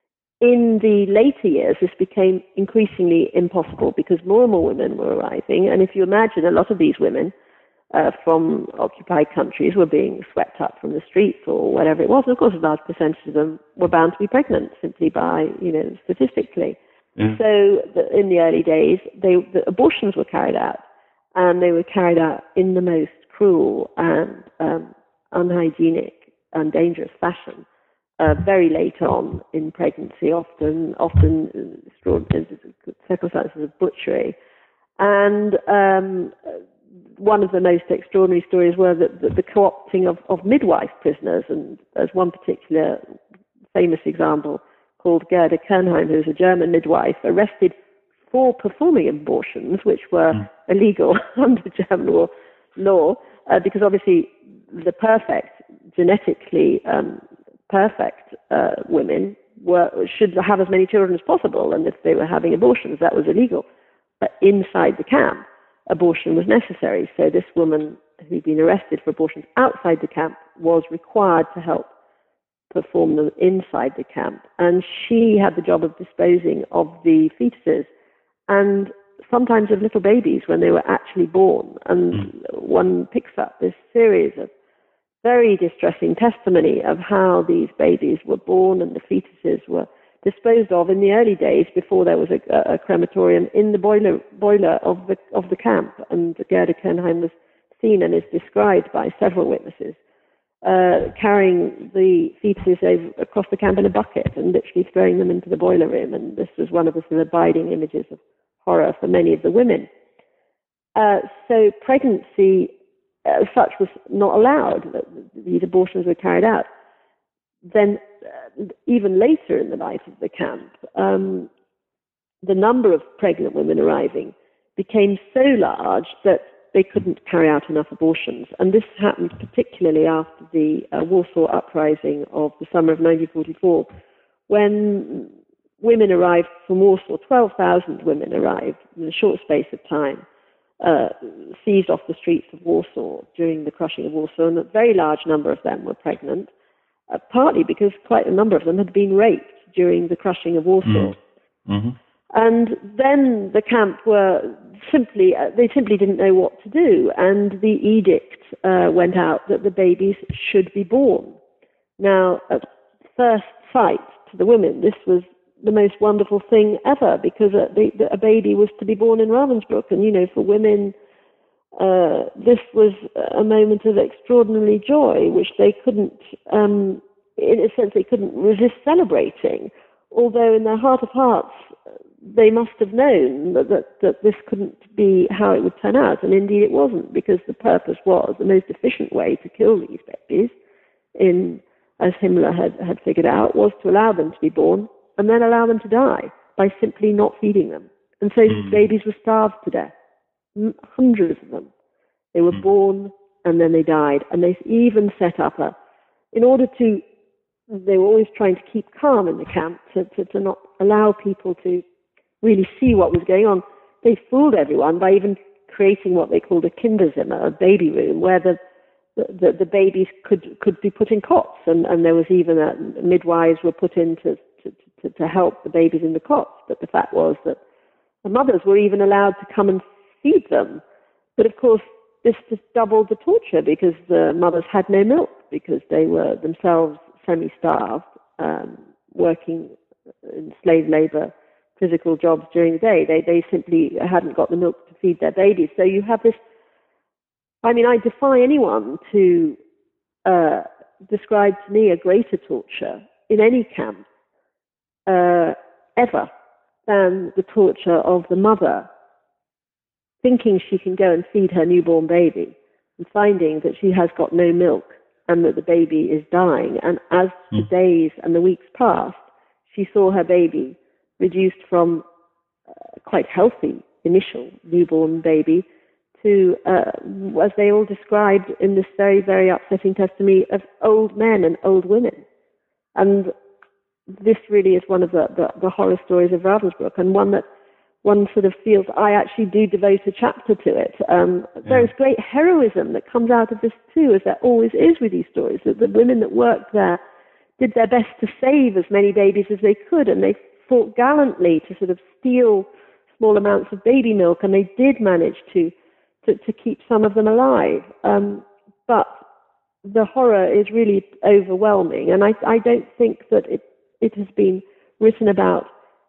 In the later years, this became increasingly impossible because more and more women were arriving. And if you imagine, a lot of these women uh, from occupied countries were being swept up from the streets or whatever it was. And of course, a large percentage of them were bound to be pregnant simply by, you know, statistically. Yeah. So the, in the early days, they, the abortions were carried out, and they were carried out in the most cruel and um, unhygienic and dangerous fashion. Uh, very late on in pregnancy, often, often circumstances of butchery. And um, one of the most extraordinary stories were the, the, the co-opting of, of midwife prisoners, and as one particular famous example called Gerda Kernheim, who was a German midwife, arrested for performing abortions, which were mm. illegal under German law, uh, because obviously the perfect, genetically um, perfect uh, women were, should have as many children as possible, and if they were having abortions, that was illegal. But inside the camp, abortion was necessary. So this woman who'd been arrested for abortions outside the camp was required to help perform them inside the camp. And she had the job of disposing of the fetuses and sometimes of little babies when they were actually born. And mm. one picks up this series of very distressing testimony of how these babies were born and the fetuses were disposed of in the early days before there was a, a crematorium in the boiler boiler of the of the camp. And Gerda Kernheim was seen and is described by several witnesses uh, carrying the fetuses over, across the camp in a bucket and literally throwing them into the boiler room. And this was one of the sort of abiding images of horror for many of the women. Uh, so pregnancy as such was not allowed. These abortions were carried out. Then uh, even later in the life of the camp, um, the number of pregnant women arriving became so large that they couldn't carry out enough abortions. And this happened particularly after the uh, Warsaw Uprising of the summer of nineteen forty-four, when women arrived from Warsaw. twelve thousand women arrived in a short space of time, uh, seized off the streets of Warsaw during the crushing of Warsaw, and a very large number of them were pregnant. Uh, partly because quite a number of them had been raped during the crushing of Warsaw. Mm-hmm. And then the camp were simply, uh, they simply didn't know what to do. And the edict uh, went out that the babies should be born. Now, at first sight to the women, this was the most wonderful thing ever, because a, the, a baby was to be born in Ravensbrück. And, you know, for women, uh, this was a moment of extraordinary joy, which they couldn't, um, in a sense, they couldn't resist celebrating. Although in their heart of hearts, they must have known that, that, that this couldn't be how it would turn out. And indeed it wasn't, because the purpose was the most efficient way to kill these babies, in, as Himmler had, had figured out, was to allow them to be born and then allow them to die by simply not feeding them. And so mm. babies were starved to death, hundreds of them. They were mm. born and then they died. And they even set up a, in order to, they were always trying to keep calm in the camp, to, to, to not allow people to really see what was going on. They fooled everyone by even creating what they called a Kinderzimmer, a baby room, where the the, the babies could, could be put in cots, and, and there was even a, midwives were put in to, to, to, to help the babies in the cots. But the fact was that the mothers were even allowed to come and feed them. But of course, this just doubled the torture, because the mothers had no milk, because they were themselves semi-starved, um, working in slave labor, physical jobs during the day. They they simply hadn't got the milk to feed their babies. So you have this, I mean, I defy anyone to uh, describe to me a greater torture in any camp uh, ever than the torture of the mother thinking she can go and feed her newborn baby and finding that she has got no milk and that the baby is dying. And as the mm. days and the weeks passed, she saw her baby reduced from uh, quite healthy initial newborn baby to, uh, as they all described in this very, very upsetting testimony, of old men and old women. And this really is one of the, the, the horror stories of Ravensbrück, and one that one sort of feels, I actually do devote a chapter to it. Um, yeah. There is great heroism that comes out of this too, as there always is with these stories, that the women that worked there did their best to save as many babies as they could, and they fought gallantly to sort of steal small amounts of baby milk, and they did manage to to, to keep some of them alive. Um, but the horror is really overwhelming, and I, I don't think that it, it has been written about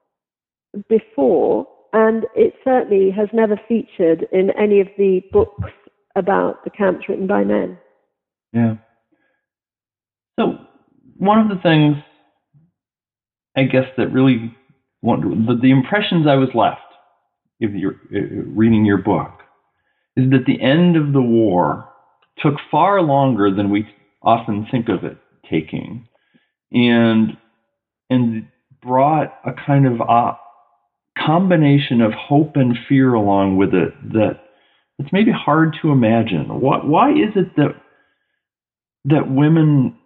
before, and it certainly has never featured in any of the books about the camps written by men. Yeah. So one of the things, I guess, that really, the, the impressions I was left if you're uh, reading your book is that the end of the war took far longer than we often think of it taking, and and brought a kind of a combination of hope and fear along with it that it's maybe hard to imagine. What, why is it that that women,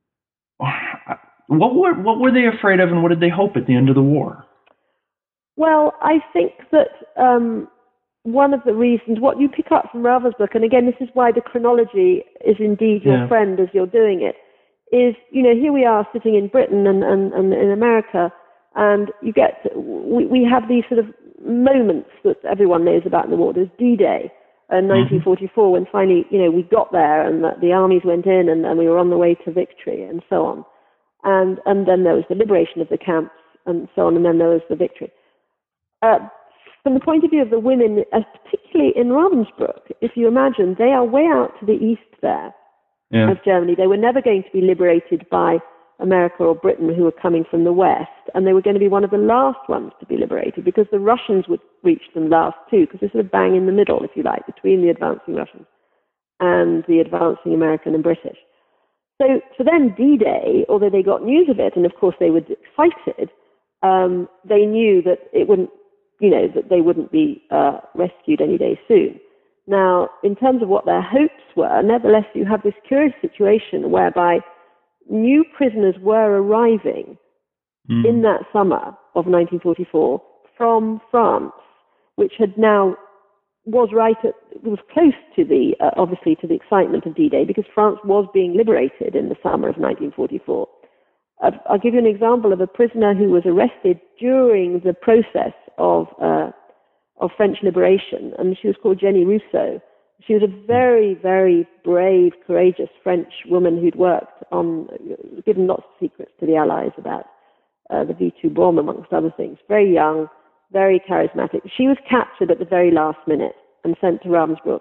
what were what were they afraid of, and what did they hope at the end of the war? Well, I think that um, one of the reasons, what you pick up from Ravensbrück, and again, this is why the chronology is indeed your yeah. friend as you're doing it, is, you know, here we are sitting in Britain and, and, and in America, and you get, we, we have these sort of moments that everyone knows about in the war. There's D-Day in nineteen forty-four, mm-hmm. when finally, you know, we got there and the, the armies went in and, and we were on the way to victory and so on. And, and then there was the liberation of the camps and so on, and then there was the victory. Uh, from the point of view of the women, uh, particularly in Ravensbrück, if you imagine, they are way out to the east there yeah. of Germany. They were never going to be liberated by America or Britain, who were coming from the west, and they were going to be one of the last ones to be liberated, because the Russians would reach them last too, because they're sort of bang in the middle, if you like, between the advancing Russians and the advancing American and British. So for them, D-Day, although they got news of it, and of course they were excited, um, they knew that it wouldn't, you know, that they wouldn't be uh, rescued any day soon. Now, in terms of what their hopes were, nevertheless, you have this curious situation whereby new prisoners were arriving mm. in that summer of nineteen forty-four from France, which had now was right at, it was close to the, uh, obviously to the excitement of D-Day, because France was being liberated in the summer of nineteen forty-four. Uh, I'll give you an example of a prisoner who was arrested during the process of uh, of French liberation, and she was called Jenny Rousseau. She was a very, very brave, courageous French woman who'd worked on, given lots of secrets to the Allies about uh, the V two bomb, amongst other things. Very young, very charismatic. She was captured at the very last minute and sent to Ravensbrück.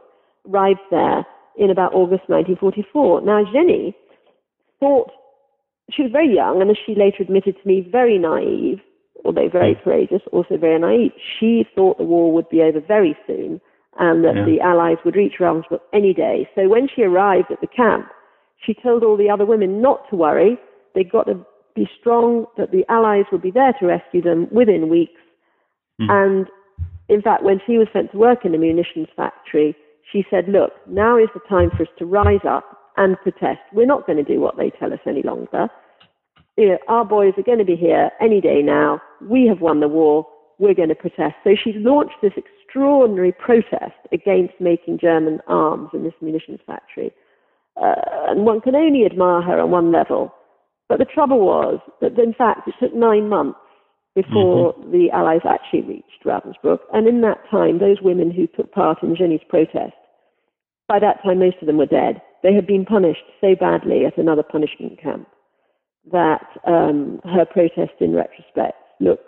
arrived there in about August nineteen forty-four. Now, Jenny thought, she was very young, and as she later admitted to me, very naive, although very courageous, also very naive. She thought the war would be over very soon and that yeah. the Allies would reach Ravensbrück any day. So when she arrived at the camp, she told all the other women not to worry. They'd got to be strong, that the Allies would be there to rescue them within weeks. Mm. And in fact, when she was sent to work in the munitions factory, she said, look, now is the time for us to rise up and protest. We're not going to do what they tell us any longer. You know, our boys are going to be here any day now. We have won the war. We're going to protest. So she launched this extraordinary protest against making German arms in this munitions factory. Uh, and one can only admire her on one level. But the trouble was that, in fact, it took nine months before mm-hmm. the Allies actually reached Ravensbrück. And in that time, those women who took part in Jenny's protest, by that time, most of them were dead. They had been punished so badly at another punishment camp that um, her protest, in retrospect, looks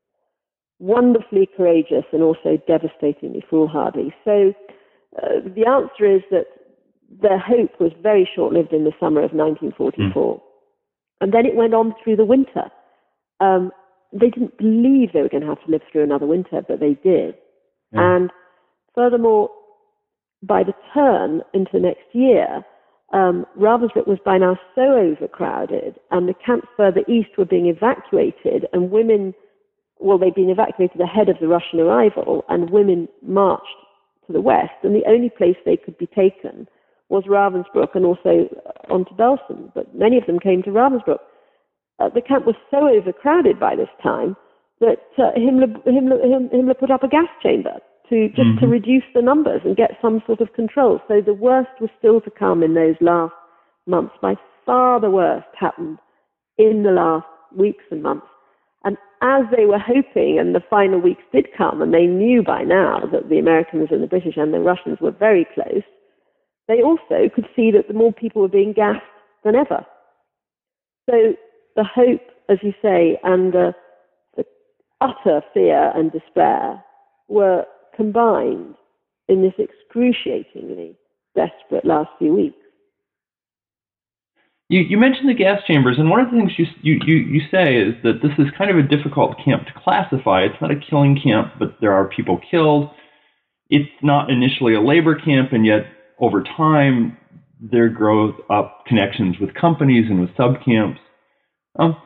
wonderfully courageous and also devastatingly foolhardy. So uh, the answer is that their hope was very short-lived in the summer of nineteen forty-four. Mm. And then it went on through the winter. Um, they didn't believe they were going to have to live through another winter, but they did. Yeah. And furthermore, by the turn into next year, um, Ravensbrück was by now so overcrowded, and the camps further east were being evacuated, and women, well, they'd been evacuated ahead of the Russian arrival, and women marched to the west, and the only place they could be taken was Ravensbrück and also on to Belsen, but many of them came to Ravensbrück. Uh, the camp was so overcrowded by this time that uh, Himmler, Himmler, Himmler put up a gas chamber to just mm-hmm. to reduce the numbers and get some sort of control. So the worst was still to come in those last months. By far the worst happened in the last weeks and months. And as they were hoping, and the final weeks did come, and they knew by now that the Americans and the British and the Russians were very close, they also could see that the more people were being gassed than ever. So the hope, as you say, and the, the utter fear and despair were combined in this excruciatingly desperate last few weeks. You, you mentioned the gas chambers, and one of the things you, you, you, you say is that this is kind of a difficult camp to classify. It's not a killing camp, but there are people killed. It's not initially a labor camp, and yet over time there grows up connections with companies and with subcamps. Um,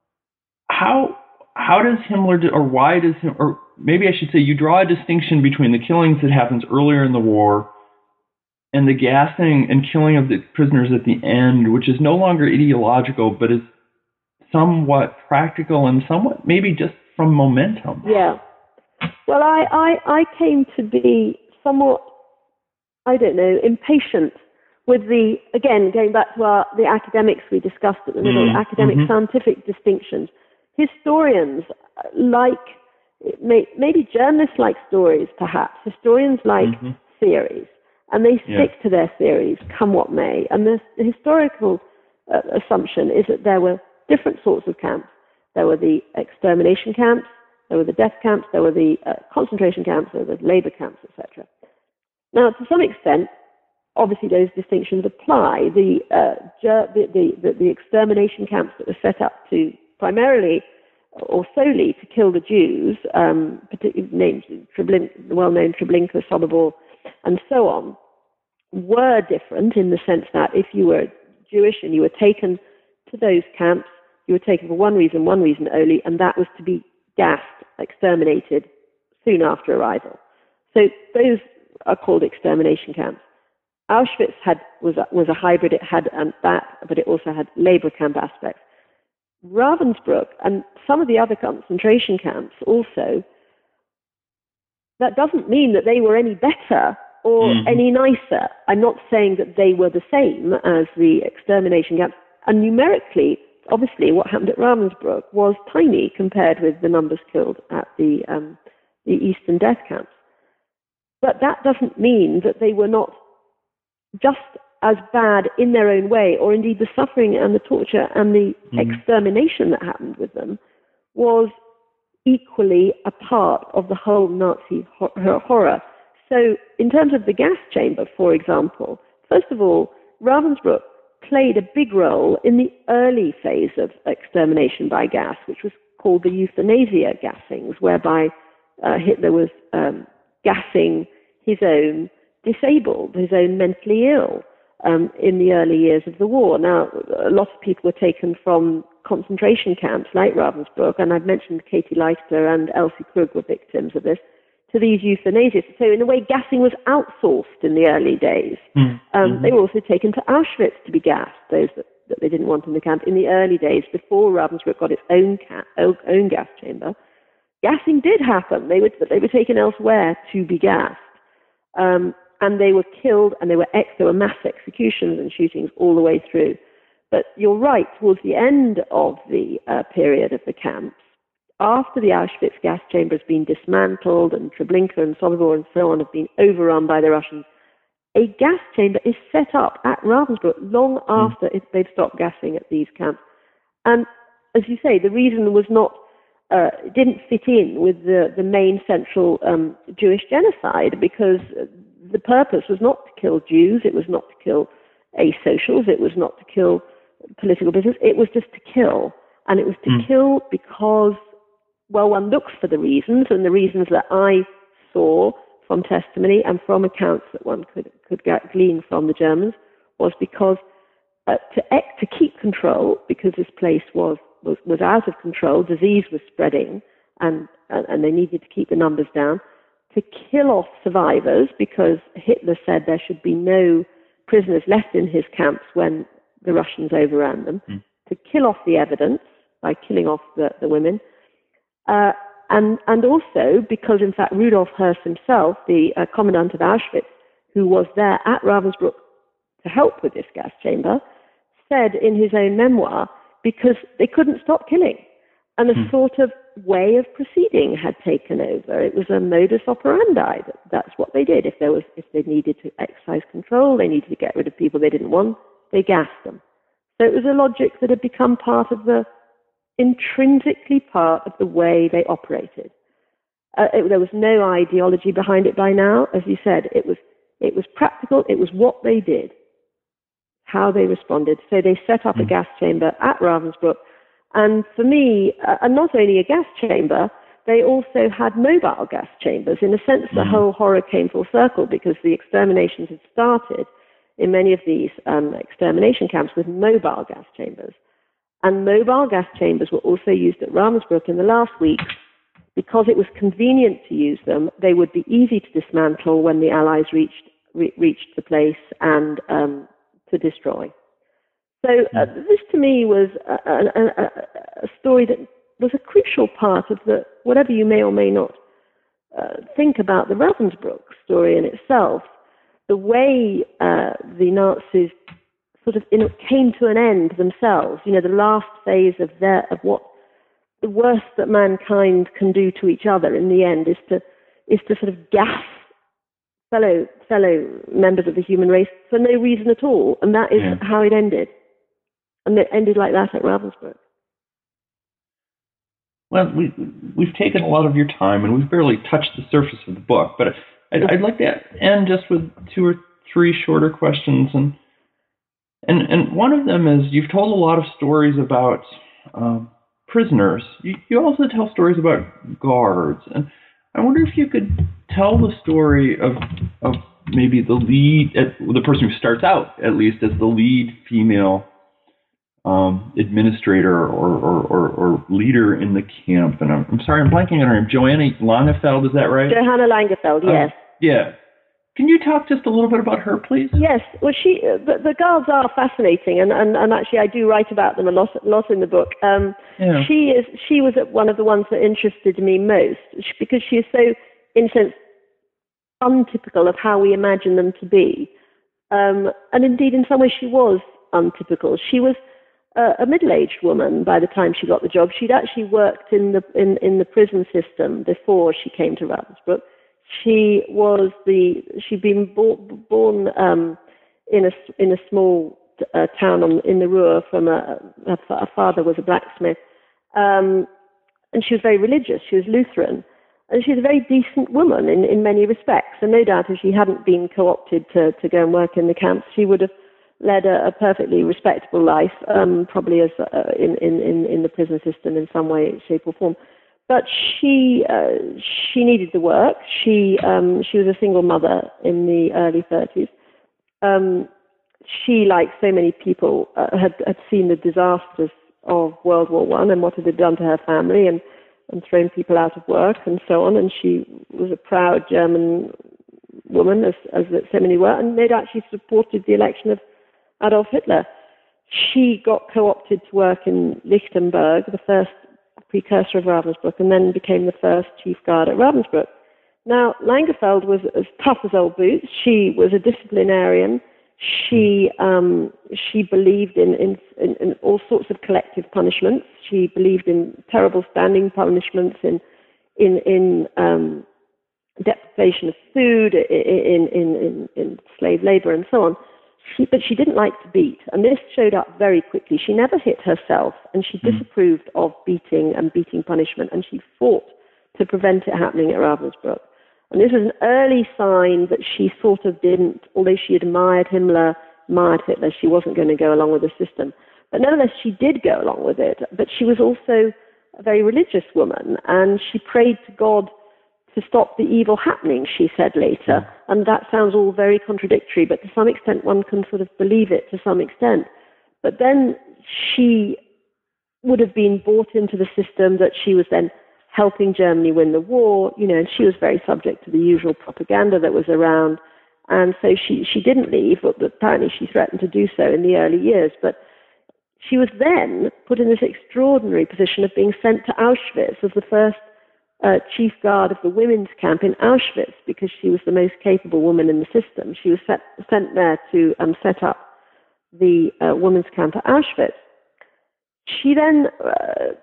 how how does Himmler, do, or why does Himmler, or maybe I should say, you draw a distinction between the killings that happens earlier in the war and the gassing and killing of the prisoners at the end, which is no longer ideological, but is somewhat practical and somewhat maybe just from momentum. Yeah. Well, I, I, I came to be somewhat, I don't know, impatient with the, again, going back to our, the academics we discussed at the middle, mm-hmm. academic mm-hmm. scientific distinctions. Historians like, may, maybe journalists like stories, perhaps. Historians like mm-hmm. theories. And they stick yeah. to their theories, come what may. And the, the historical uh, assumption is that there were different sorts of camps. There were the extermination camps, there were the death camps, there were the uh, concentration camps, there were the labor camps, et cetera. Now, to some extent, obviously those distinctions apply. The, uh, the, the, the, the extermination camps that were set up to primarily or solely to kill the Jews, um, particularly names, Treblin, the well-known Treblinka, Sobibor, and so on, were different in the sense that if you were Jewish and you were taken to those camps, you were taken for one reason, one reason only, and that was to be gassed, exterminated soon after arrival. So those are called extermination camps. Auschwitz had was a, was a hybrid. It had um, that, but it also had labor camp aspects. Ravensbrück and some of the other concentration camps also, that doesn't mean that they were any better or mm-hmm. any nicer. I'm not saying that they were the same as the extermination camps. And numerically, obviously, what happened at Ravensbrück was tiny compared with the numbers killed at the, um, the Eastern death camps. But that doesn't mean that they were not just as bad in their own way, or indeed the suffering and the torture and the mm-hmm. extermination that happened with them was equally a part of the whole Nazi horror. So in terms of the gas chamber, for example, first of all, Ravensbrück played a big role in the early phase of extermination by gas, which was called the euthanasia gassings, whereby uh, Hitler was um, gassing his own disabled, his own mentally ill um, in the early years of the war. Now, a lot of people were taken from concentration camps like Ravensbrück, and I've mentioned Katie Leichter and Elsie Krug were victims of this, to these euthanasias. So in a way, gassing was outsourced in the early days. Mm-hmm. Um, they were also taken to Auschwitz to be gassed, those that, that they didn't want in the camp. In the early days, before Ravensbrück got its own, ca- own gas chamber, gassing did happen. They were, they were taken elsewhere to be gassed. Um, and they were killed, and they were ex- there were mass executions and shootings all the way through. But you're right, towards the end of the uh, period of the camps, after the Auschwitz gas chamber has been dismantled and Treblinka and Sobibor and so on have been overrun by the Russians, a gas chamber is set up at Ravensbrück long after mm. it, they've stopped gassing at these camps. And as you say, the reason was not, uh, didn't fit in with the, the main central um, Jewish genocide, because the purpose was not to kill Jews, it was not to kill asocials, it was not to kill political business, it was just to kill. And it was to mm. kill because, well, one looks for the reasons, and the reasons that I saw from testimony and from accounts that one could, could get, glean from the Germans was because uh, to, to keep control, because this place was, was, was out of control, disease was spreading, and, and, and they needed to keep the numbers down, to kill off survivors, because Hitler said there should be no prisoners left in his camps when the Russians overran them, mm. to kill off the evidence by killing off the, the women, uh, and, and also because, in fact, Rudolf Höss himself, the uh, commandant of Auschwitz, who was there at Ravensbrück to help with this gas chamber, said in his own memoir, because they couldn't stop killing, and a mm. sort of way of proceeding had taken over. It was a modus operandi. That that's what they did. If there was, if they needed to exercise control, they needed to get rid of people they didn't want, they gassed them. So it was a logic that had become part of the, intrinsically part of the way they operated. Uh, it, there was no ideology behind it by now. As you said, it was, it was practical. It was what they did, how they responded. So they set up mm. a gas chamber at Ravensbrück. And for me, uh, and not only a gas chamber, they also had mobile gas chambers. In a sense, the mm. whole horror came full circle, because the exterminations had started in many of these um, extermination camps with mobile gas chambers. And mobile gas chambers were also used at Ravensbrück in the last week. Because it was convenient to use them, they would be easy to dismantle when the Allies reached re- reached the place and um, to destroy. So uh, this to me was a, a, a story that was a crucial part of the, whatever you may or may not uh, think about the Ravensbrück story in itself, the way uh, the Nazis sort of in, came to an end themselves, you know, the last phase of their, of what the worst that mankind can do to each other in the end is to, is to sort of gas fellow, fellow members of the human race for no reason at all. And that is yeah. how it ended. And it ended like that at Ravensbrück. Well, we, we've taken a lot of your time, and we've barely touched the surface of the book. But I'd, I'd like to end just with two or three shorter questions. And and and one of them is, you've told a lot of stories about um, prisoners. You, you also tell stories about guards. And I wonder if you could tell the story of of maybe the lead, the person who starts out, at least, as the lead female Um, administrator or, or, or, or leader in the camp. And I'm, I'm sorry, I'm blanking on her name. Joanna Langefeld, is that right? Johanna Langefeld, yes. Uh, yeah. Can you talk just a little bit about her, please? Yes. Well, she, the, the guards are fascinating, and, and, and actually I do write about them a lot, a lot in the book. Um, yeah. She is. She was one of the ones that interested me most, because she is so, in a sense, untypical of how we imagine them to be. Um, and indeed, in some ways, she was untypical. She was a middle-aged woman by the time she got the job. She'd actually worked in the in, in the prison system before she came to Ravensbrück. She was the she'd been born, born um, in a in a small uh, town on, in the Ruhr. From a, a, a father was a blacksmith, um, and she was very religious. She was Lutheran, and she's a very decent woman in, in many respects. And no doubt if she hadn't been co-opted to, to go and work in the camps, she would have led a, a perfectly respectable life, um, probably as uh, in, in, in the prison system in some way, shape or form. But she uh, she needed the work. She um, she was a single mother in the early thirties. Um, she, like so many people, uh, had, had seen the disasters of World War One and what it had done to her family and, and thrown people out of work and so on. And she was a proud German woman, as, as so many were, and they'd actually supported the election of Adolf Hitler. She got co-opted to work in Lichtenberg, the first precursor of Ravensbrück, and then became the first chief guard at Ravensbrück. Now, Langenfeld was as tough as old boots. She was a disciplinarian. She um, she believed in, in, in, in all sorts of collective punishments. She believed in terrible standing punishments, in in in um, deprivation of food, in in, in, in slave labor, and so on. She, but she didn't like to beat, and this showed up very quickly. She never hit herself, and she mm. disapproved of beating and beating punishment, and she fought to prevent it happening at Ravensbrück. And this was an early sign that she sort of didn't, although she admired Himmler, admired Hitler, she wasn't going to go along with the system. But nevertheless, she did go along with it. But she was also a very religious woman, and she prayed to God to stop the evil happening, she said later. And that sounds all very contradictory, but to some extent one can sort of believe it to some extent. But then she would have been bought into the system that she was then helping Germany win the war, you know, and she was very subject to the usual propaganda that was around. And so she, she didn't leave, but apparently she threatened to do so in the early years. But she was then put in this extraordinary position of being sent to Auschwitz as the first uh, chief guard of the women's camp in Auschwitz, because she was the most capable woman in the system. She was set, sent there to um, set up the uh, women's camp at Auschwitz. She then uh,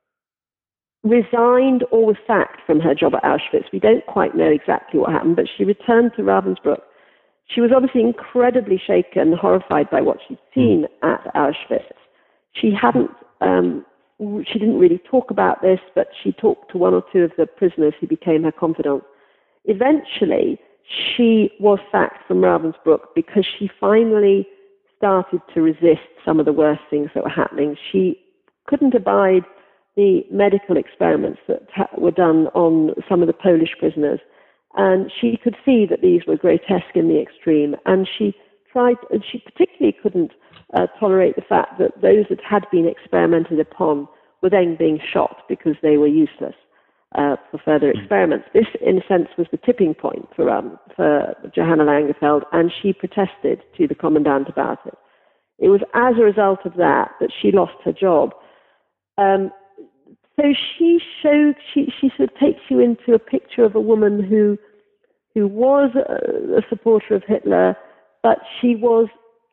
resigned or was sacked from her job at Auschwitz. We don't quite know exactly what happened, but she returned to Ravensbrück. She was obviously incredibly shaken, horrified by what she'd seen at Auschwitz. She hadn't, um, she didn't really talk about this, but she talked to one or two of the prisoners who became her confidants. Eventually, she was sacked from Ravensbrück because she finally started to resist some of the worst things that were happening. She couldn't abide the medical experiments that ha- were done on some of the Polish prisoners, and she could see that these were grotesque in the extreme, and she tried, and she particularly couldn't uh, tolerate the fact that those that had been experimented upon were then being shot because they were useless uh, for further experiments. This, in a sense, was the tipping point for, um, for Johanna Langenfeld, and she protested to the commandant about it. It was as a result of that that she lost her job. Um, So she showed, she, she sort of takes you into a picture of a woman who who was a, a supporter of Hitler, but she was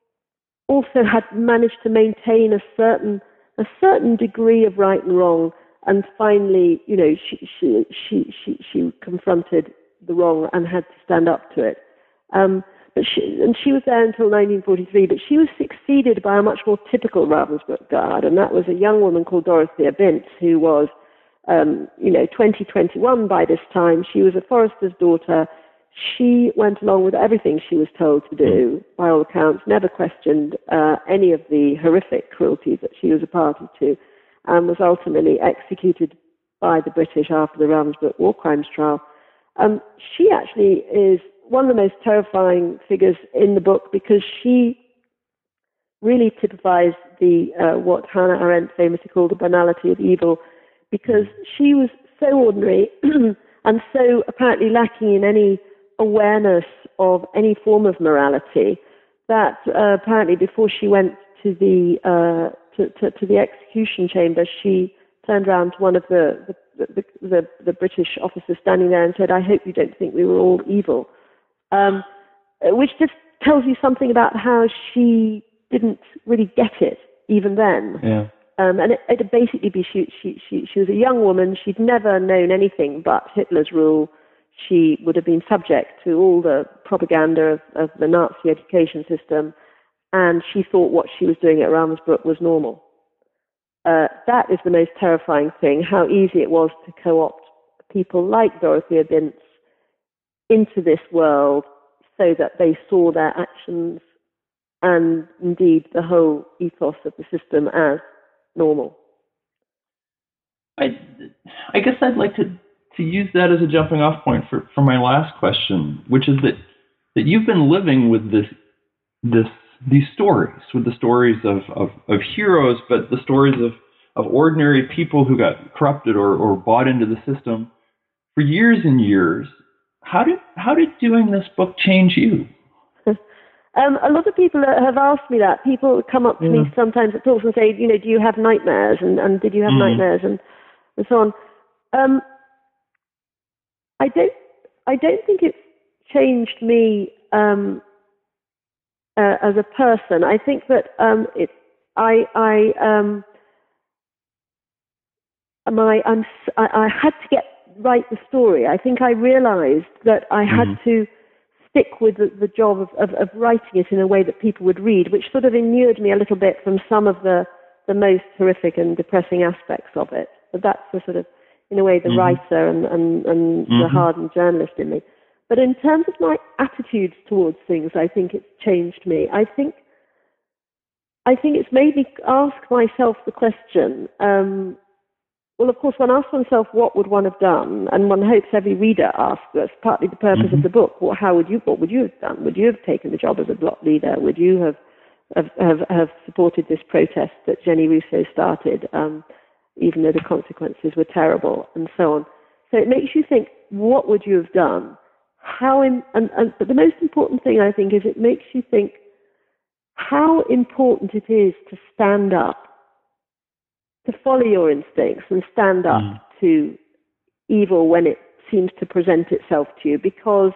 also had managed to maintain a certain a certain degree of right and wrong, and finally, you know, she she she she, she confronted the wrong and had to stand up to it. Um, but she, and she was there until nineteen forty-three, but she was succeeded by a much more typical Ravensbrück guard, and that was a young woman called Dorothea Binz, who was, um, you know, twenty, twenty-one by this time. She was a forester's daughter. She went along with everything she was told to do, by all accounts, never questioned uh, any of the horrific cruelties that she was a party to, and was ultimately executed by the British after the Ravensbrück war crimes trial. Um, she actually is one of the most terrifying figures in the book, because she really typifies the uh, what Hannah Arendt famously called the banality of evil, because she was so ordinary and so apparently lacking in any awareness of any form of morality that uh, apparently before she went to the uh, to, to, to the execution chamber, she turned around to one of the the, the, the the British officers standing there and said, "I hope you don't think we were all evil." Um, which just tells you something about how she didn't really get it even then. Yeah. Um, and it, it'd basically be she, she, she, she was a young woman. She'd never known anything but Hitler's rule. She would have been subject to all the propaganda of, of the Nazi education system, and she thought what she was doing at Ravensbrück was normal. Uh, that is the most terrifying thing, how easy it was to co-opt people like Dorothea Binz into this world so that they saw their actions and indeed the whole ethos of the system as normal. I, I guess I'd like to, to use that as a jumping off point for, for my last question, which is that, that you've been living with this this these stories, with the stories of, of, of heroes, but the stories of, of ordinary people who got corrupted or, or bought into the system for years and years. How did how did doing this book change you? Um, a lot of people have asked me that. People come up to yeah. me sometimes at talks and say, you know, do you have nightmares? And, and did you have mm. nightmares? And, and so on. Um, I don't. I don't think it's changed me um, uh, as a person. I think that um, it. I. I. Um, my. I'm. I, I had to get write the story. I think I realised that I had mm. to stick with the, the job of, of, of writing it in a way that people would read, which sort of inured me a little bit from some of the, the most horrific and depressing aspects of it. But that's the sort of, in a way, the mm-hmm. writer and, and, and mm-hmm. the hardened journalist in me. But in terms of my attitudes towards things, I think it's changed me. I think I think it's made me ask myself the question, um, well, of course, one asks oneself, what would one have done? And one hopes every reader asks, that's partly the purpose mm-hmm. of the book, well, how would you, what would you have done? Would you have taken the job as a bloc leader? Would you have have, have, have supported this protest that Jenny Rousseau started, um, even though the consequences were terrible, and so on? So it makes you think, what would you have done? How in, and, and, but the most important thing, I think, is it makes you think how important it is to stand up, to follow your instincts and stand up mm. to evil when it seems to present itself to you. Because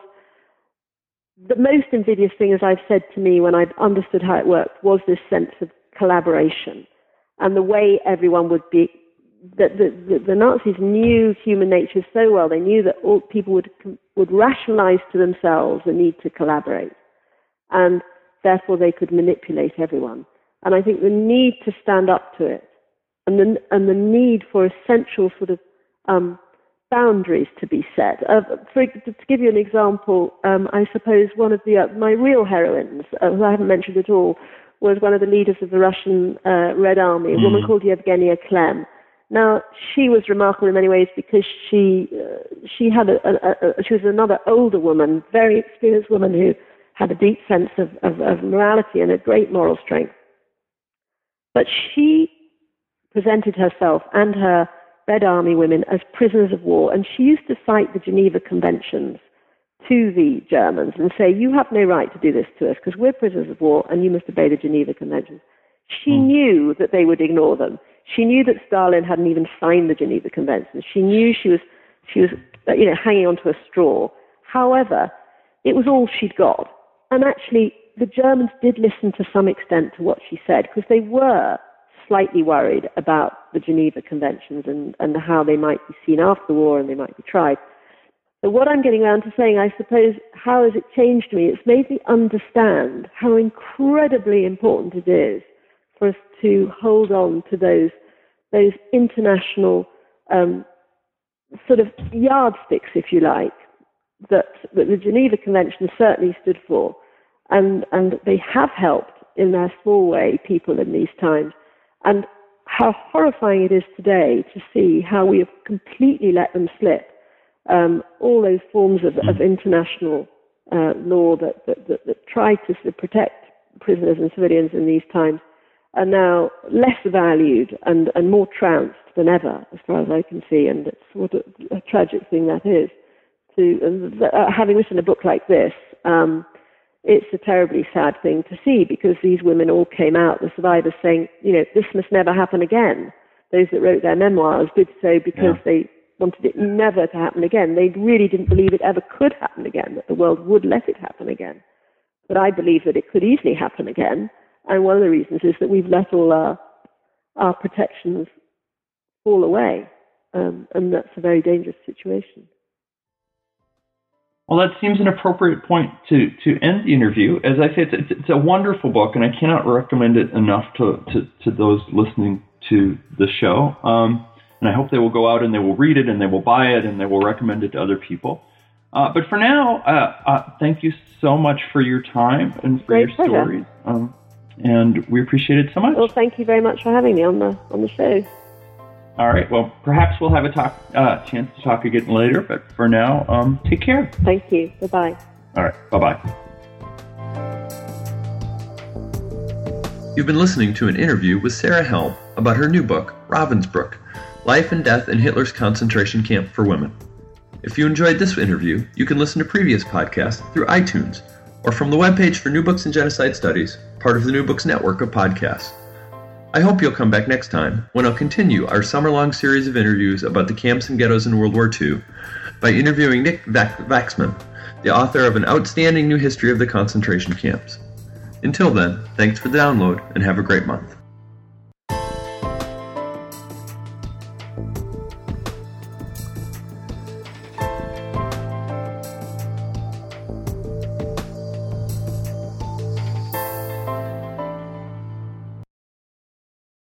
the most invidious thing, as I've said to me when I've understood how it worked, was this sense of collaboration and the way everyone would be. That the, the, the Nazis knew human nature so well. They knew that all people would would rationalize to themselves the need to collaborate, and therefore they could manipulate everyone. And I think the need to stand up to it, and the, and the need for essential sort of um, boundaries to be set. Uh, for, to give you an example, um, I suppose one of the uh, my real heroines, uh, who I haven't mentioned at all, was one of the leaders of the Russian uh, Red Army, a mm. woman called Yevgenia Klem. Now, she was remarkable in many ways because she uh, she had a, a, a, she was another older woman, very experienced woman who had a deep sense of, of, of morality and a great moral strength. But she presented herself and her Red Army women as prisoners of war, and she used to cite the Geneva Conventions to the Germans and say, you have no right to do this to us because we're prisoners of war and you must obey the Geneva Conventions. She mm. knew that they would ignore them. She knew that Stalin hadn't even signed the Geneva Conventions. She knew she was, she was, you know, hanging onto a straw. However, it was all she'd got. And actually, the Germans did listen to some extent to what she said because they were slightly worried about the Geneva Conventions and, and how they might be seen after the war and they might be tried. So what I'm getting around to saying, I suppose, how has it changed me? It's made me understand how incredibly important it is for us to hold on to those those international um, sort of yardsticks, if you like, that, that the Geneva Convention certainly stood for, and and they have helped in their small way people in these times, and how horrifying it is today to see how we have completely let them slip. Um, all those forms of, of international uh, law that, that, that, that try to sort of protect prisoners and civilians in these times are now less valued and, and more trounced than ever, as far as I can see, and it's what a, a tragic thing that is. To uh, having written a book like this, um, it's a terribly sad thing to see because these women all came out, the survivors, saying, you know, this must never happen again. Those that wrote their memoirs did so because yeah. they wanted it never to happen again. They really didn't believe it ever could happen again, that the world would let it happen again. But I believe that it could easily happen again. And one of the reasons is that we've let all our, our protections fall away. Um, and that's a very dangerous situation. Well, that seems an appropriate point to, to end the interview. As I say, it's, it's a wonderful book, and I cannot recommend it enough to, to, to those listening to the show. Um, and I hope they will go out and they will read it and they will buy it and they will recommend it to other people. Uh, but for now, uh, uh, thank you so much for your time and for Great your pleasure. stories. Um, and we appreciate it so much. Well, thank you very much for having me on the on the show. All right. Well, perhaps we'll have a talk, uh, chance to talk again later. But for now, um, take care. Thank you. Bye-bye. All right. Bye-bye. You've been listening to an interview with Sarah Helm about her new book, Ravensbrück, Life and Death in Hitler's Concentration Camp for Women. If you enjoyed this interview, you can listen to previous podcasts through iTunes or from the webpage for New Books in Genocide Studies, part of the New Books Network of podcasts. I hope you'll come back next time when I'll continue our summer-long series of interviews about the camps and ghettos in World War Two by interviewing Nick Waxman, the author of an outstanding new history of the concentration camps. Until then, thanks for the download and have a great month.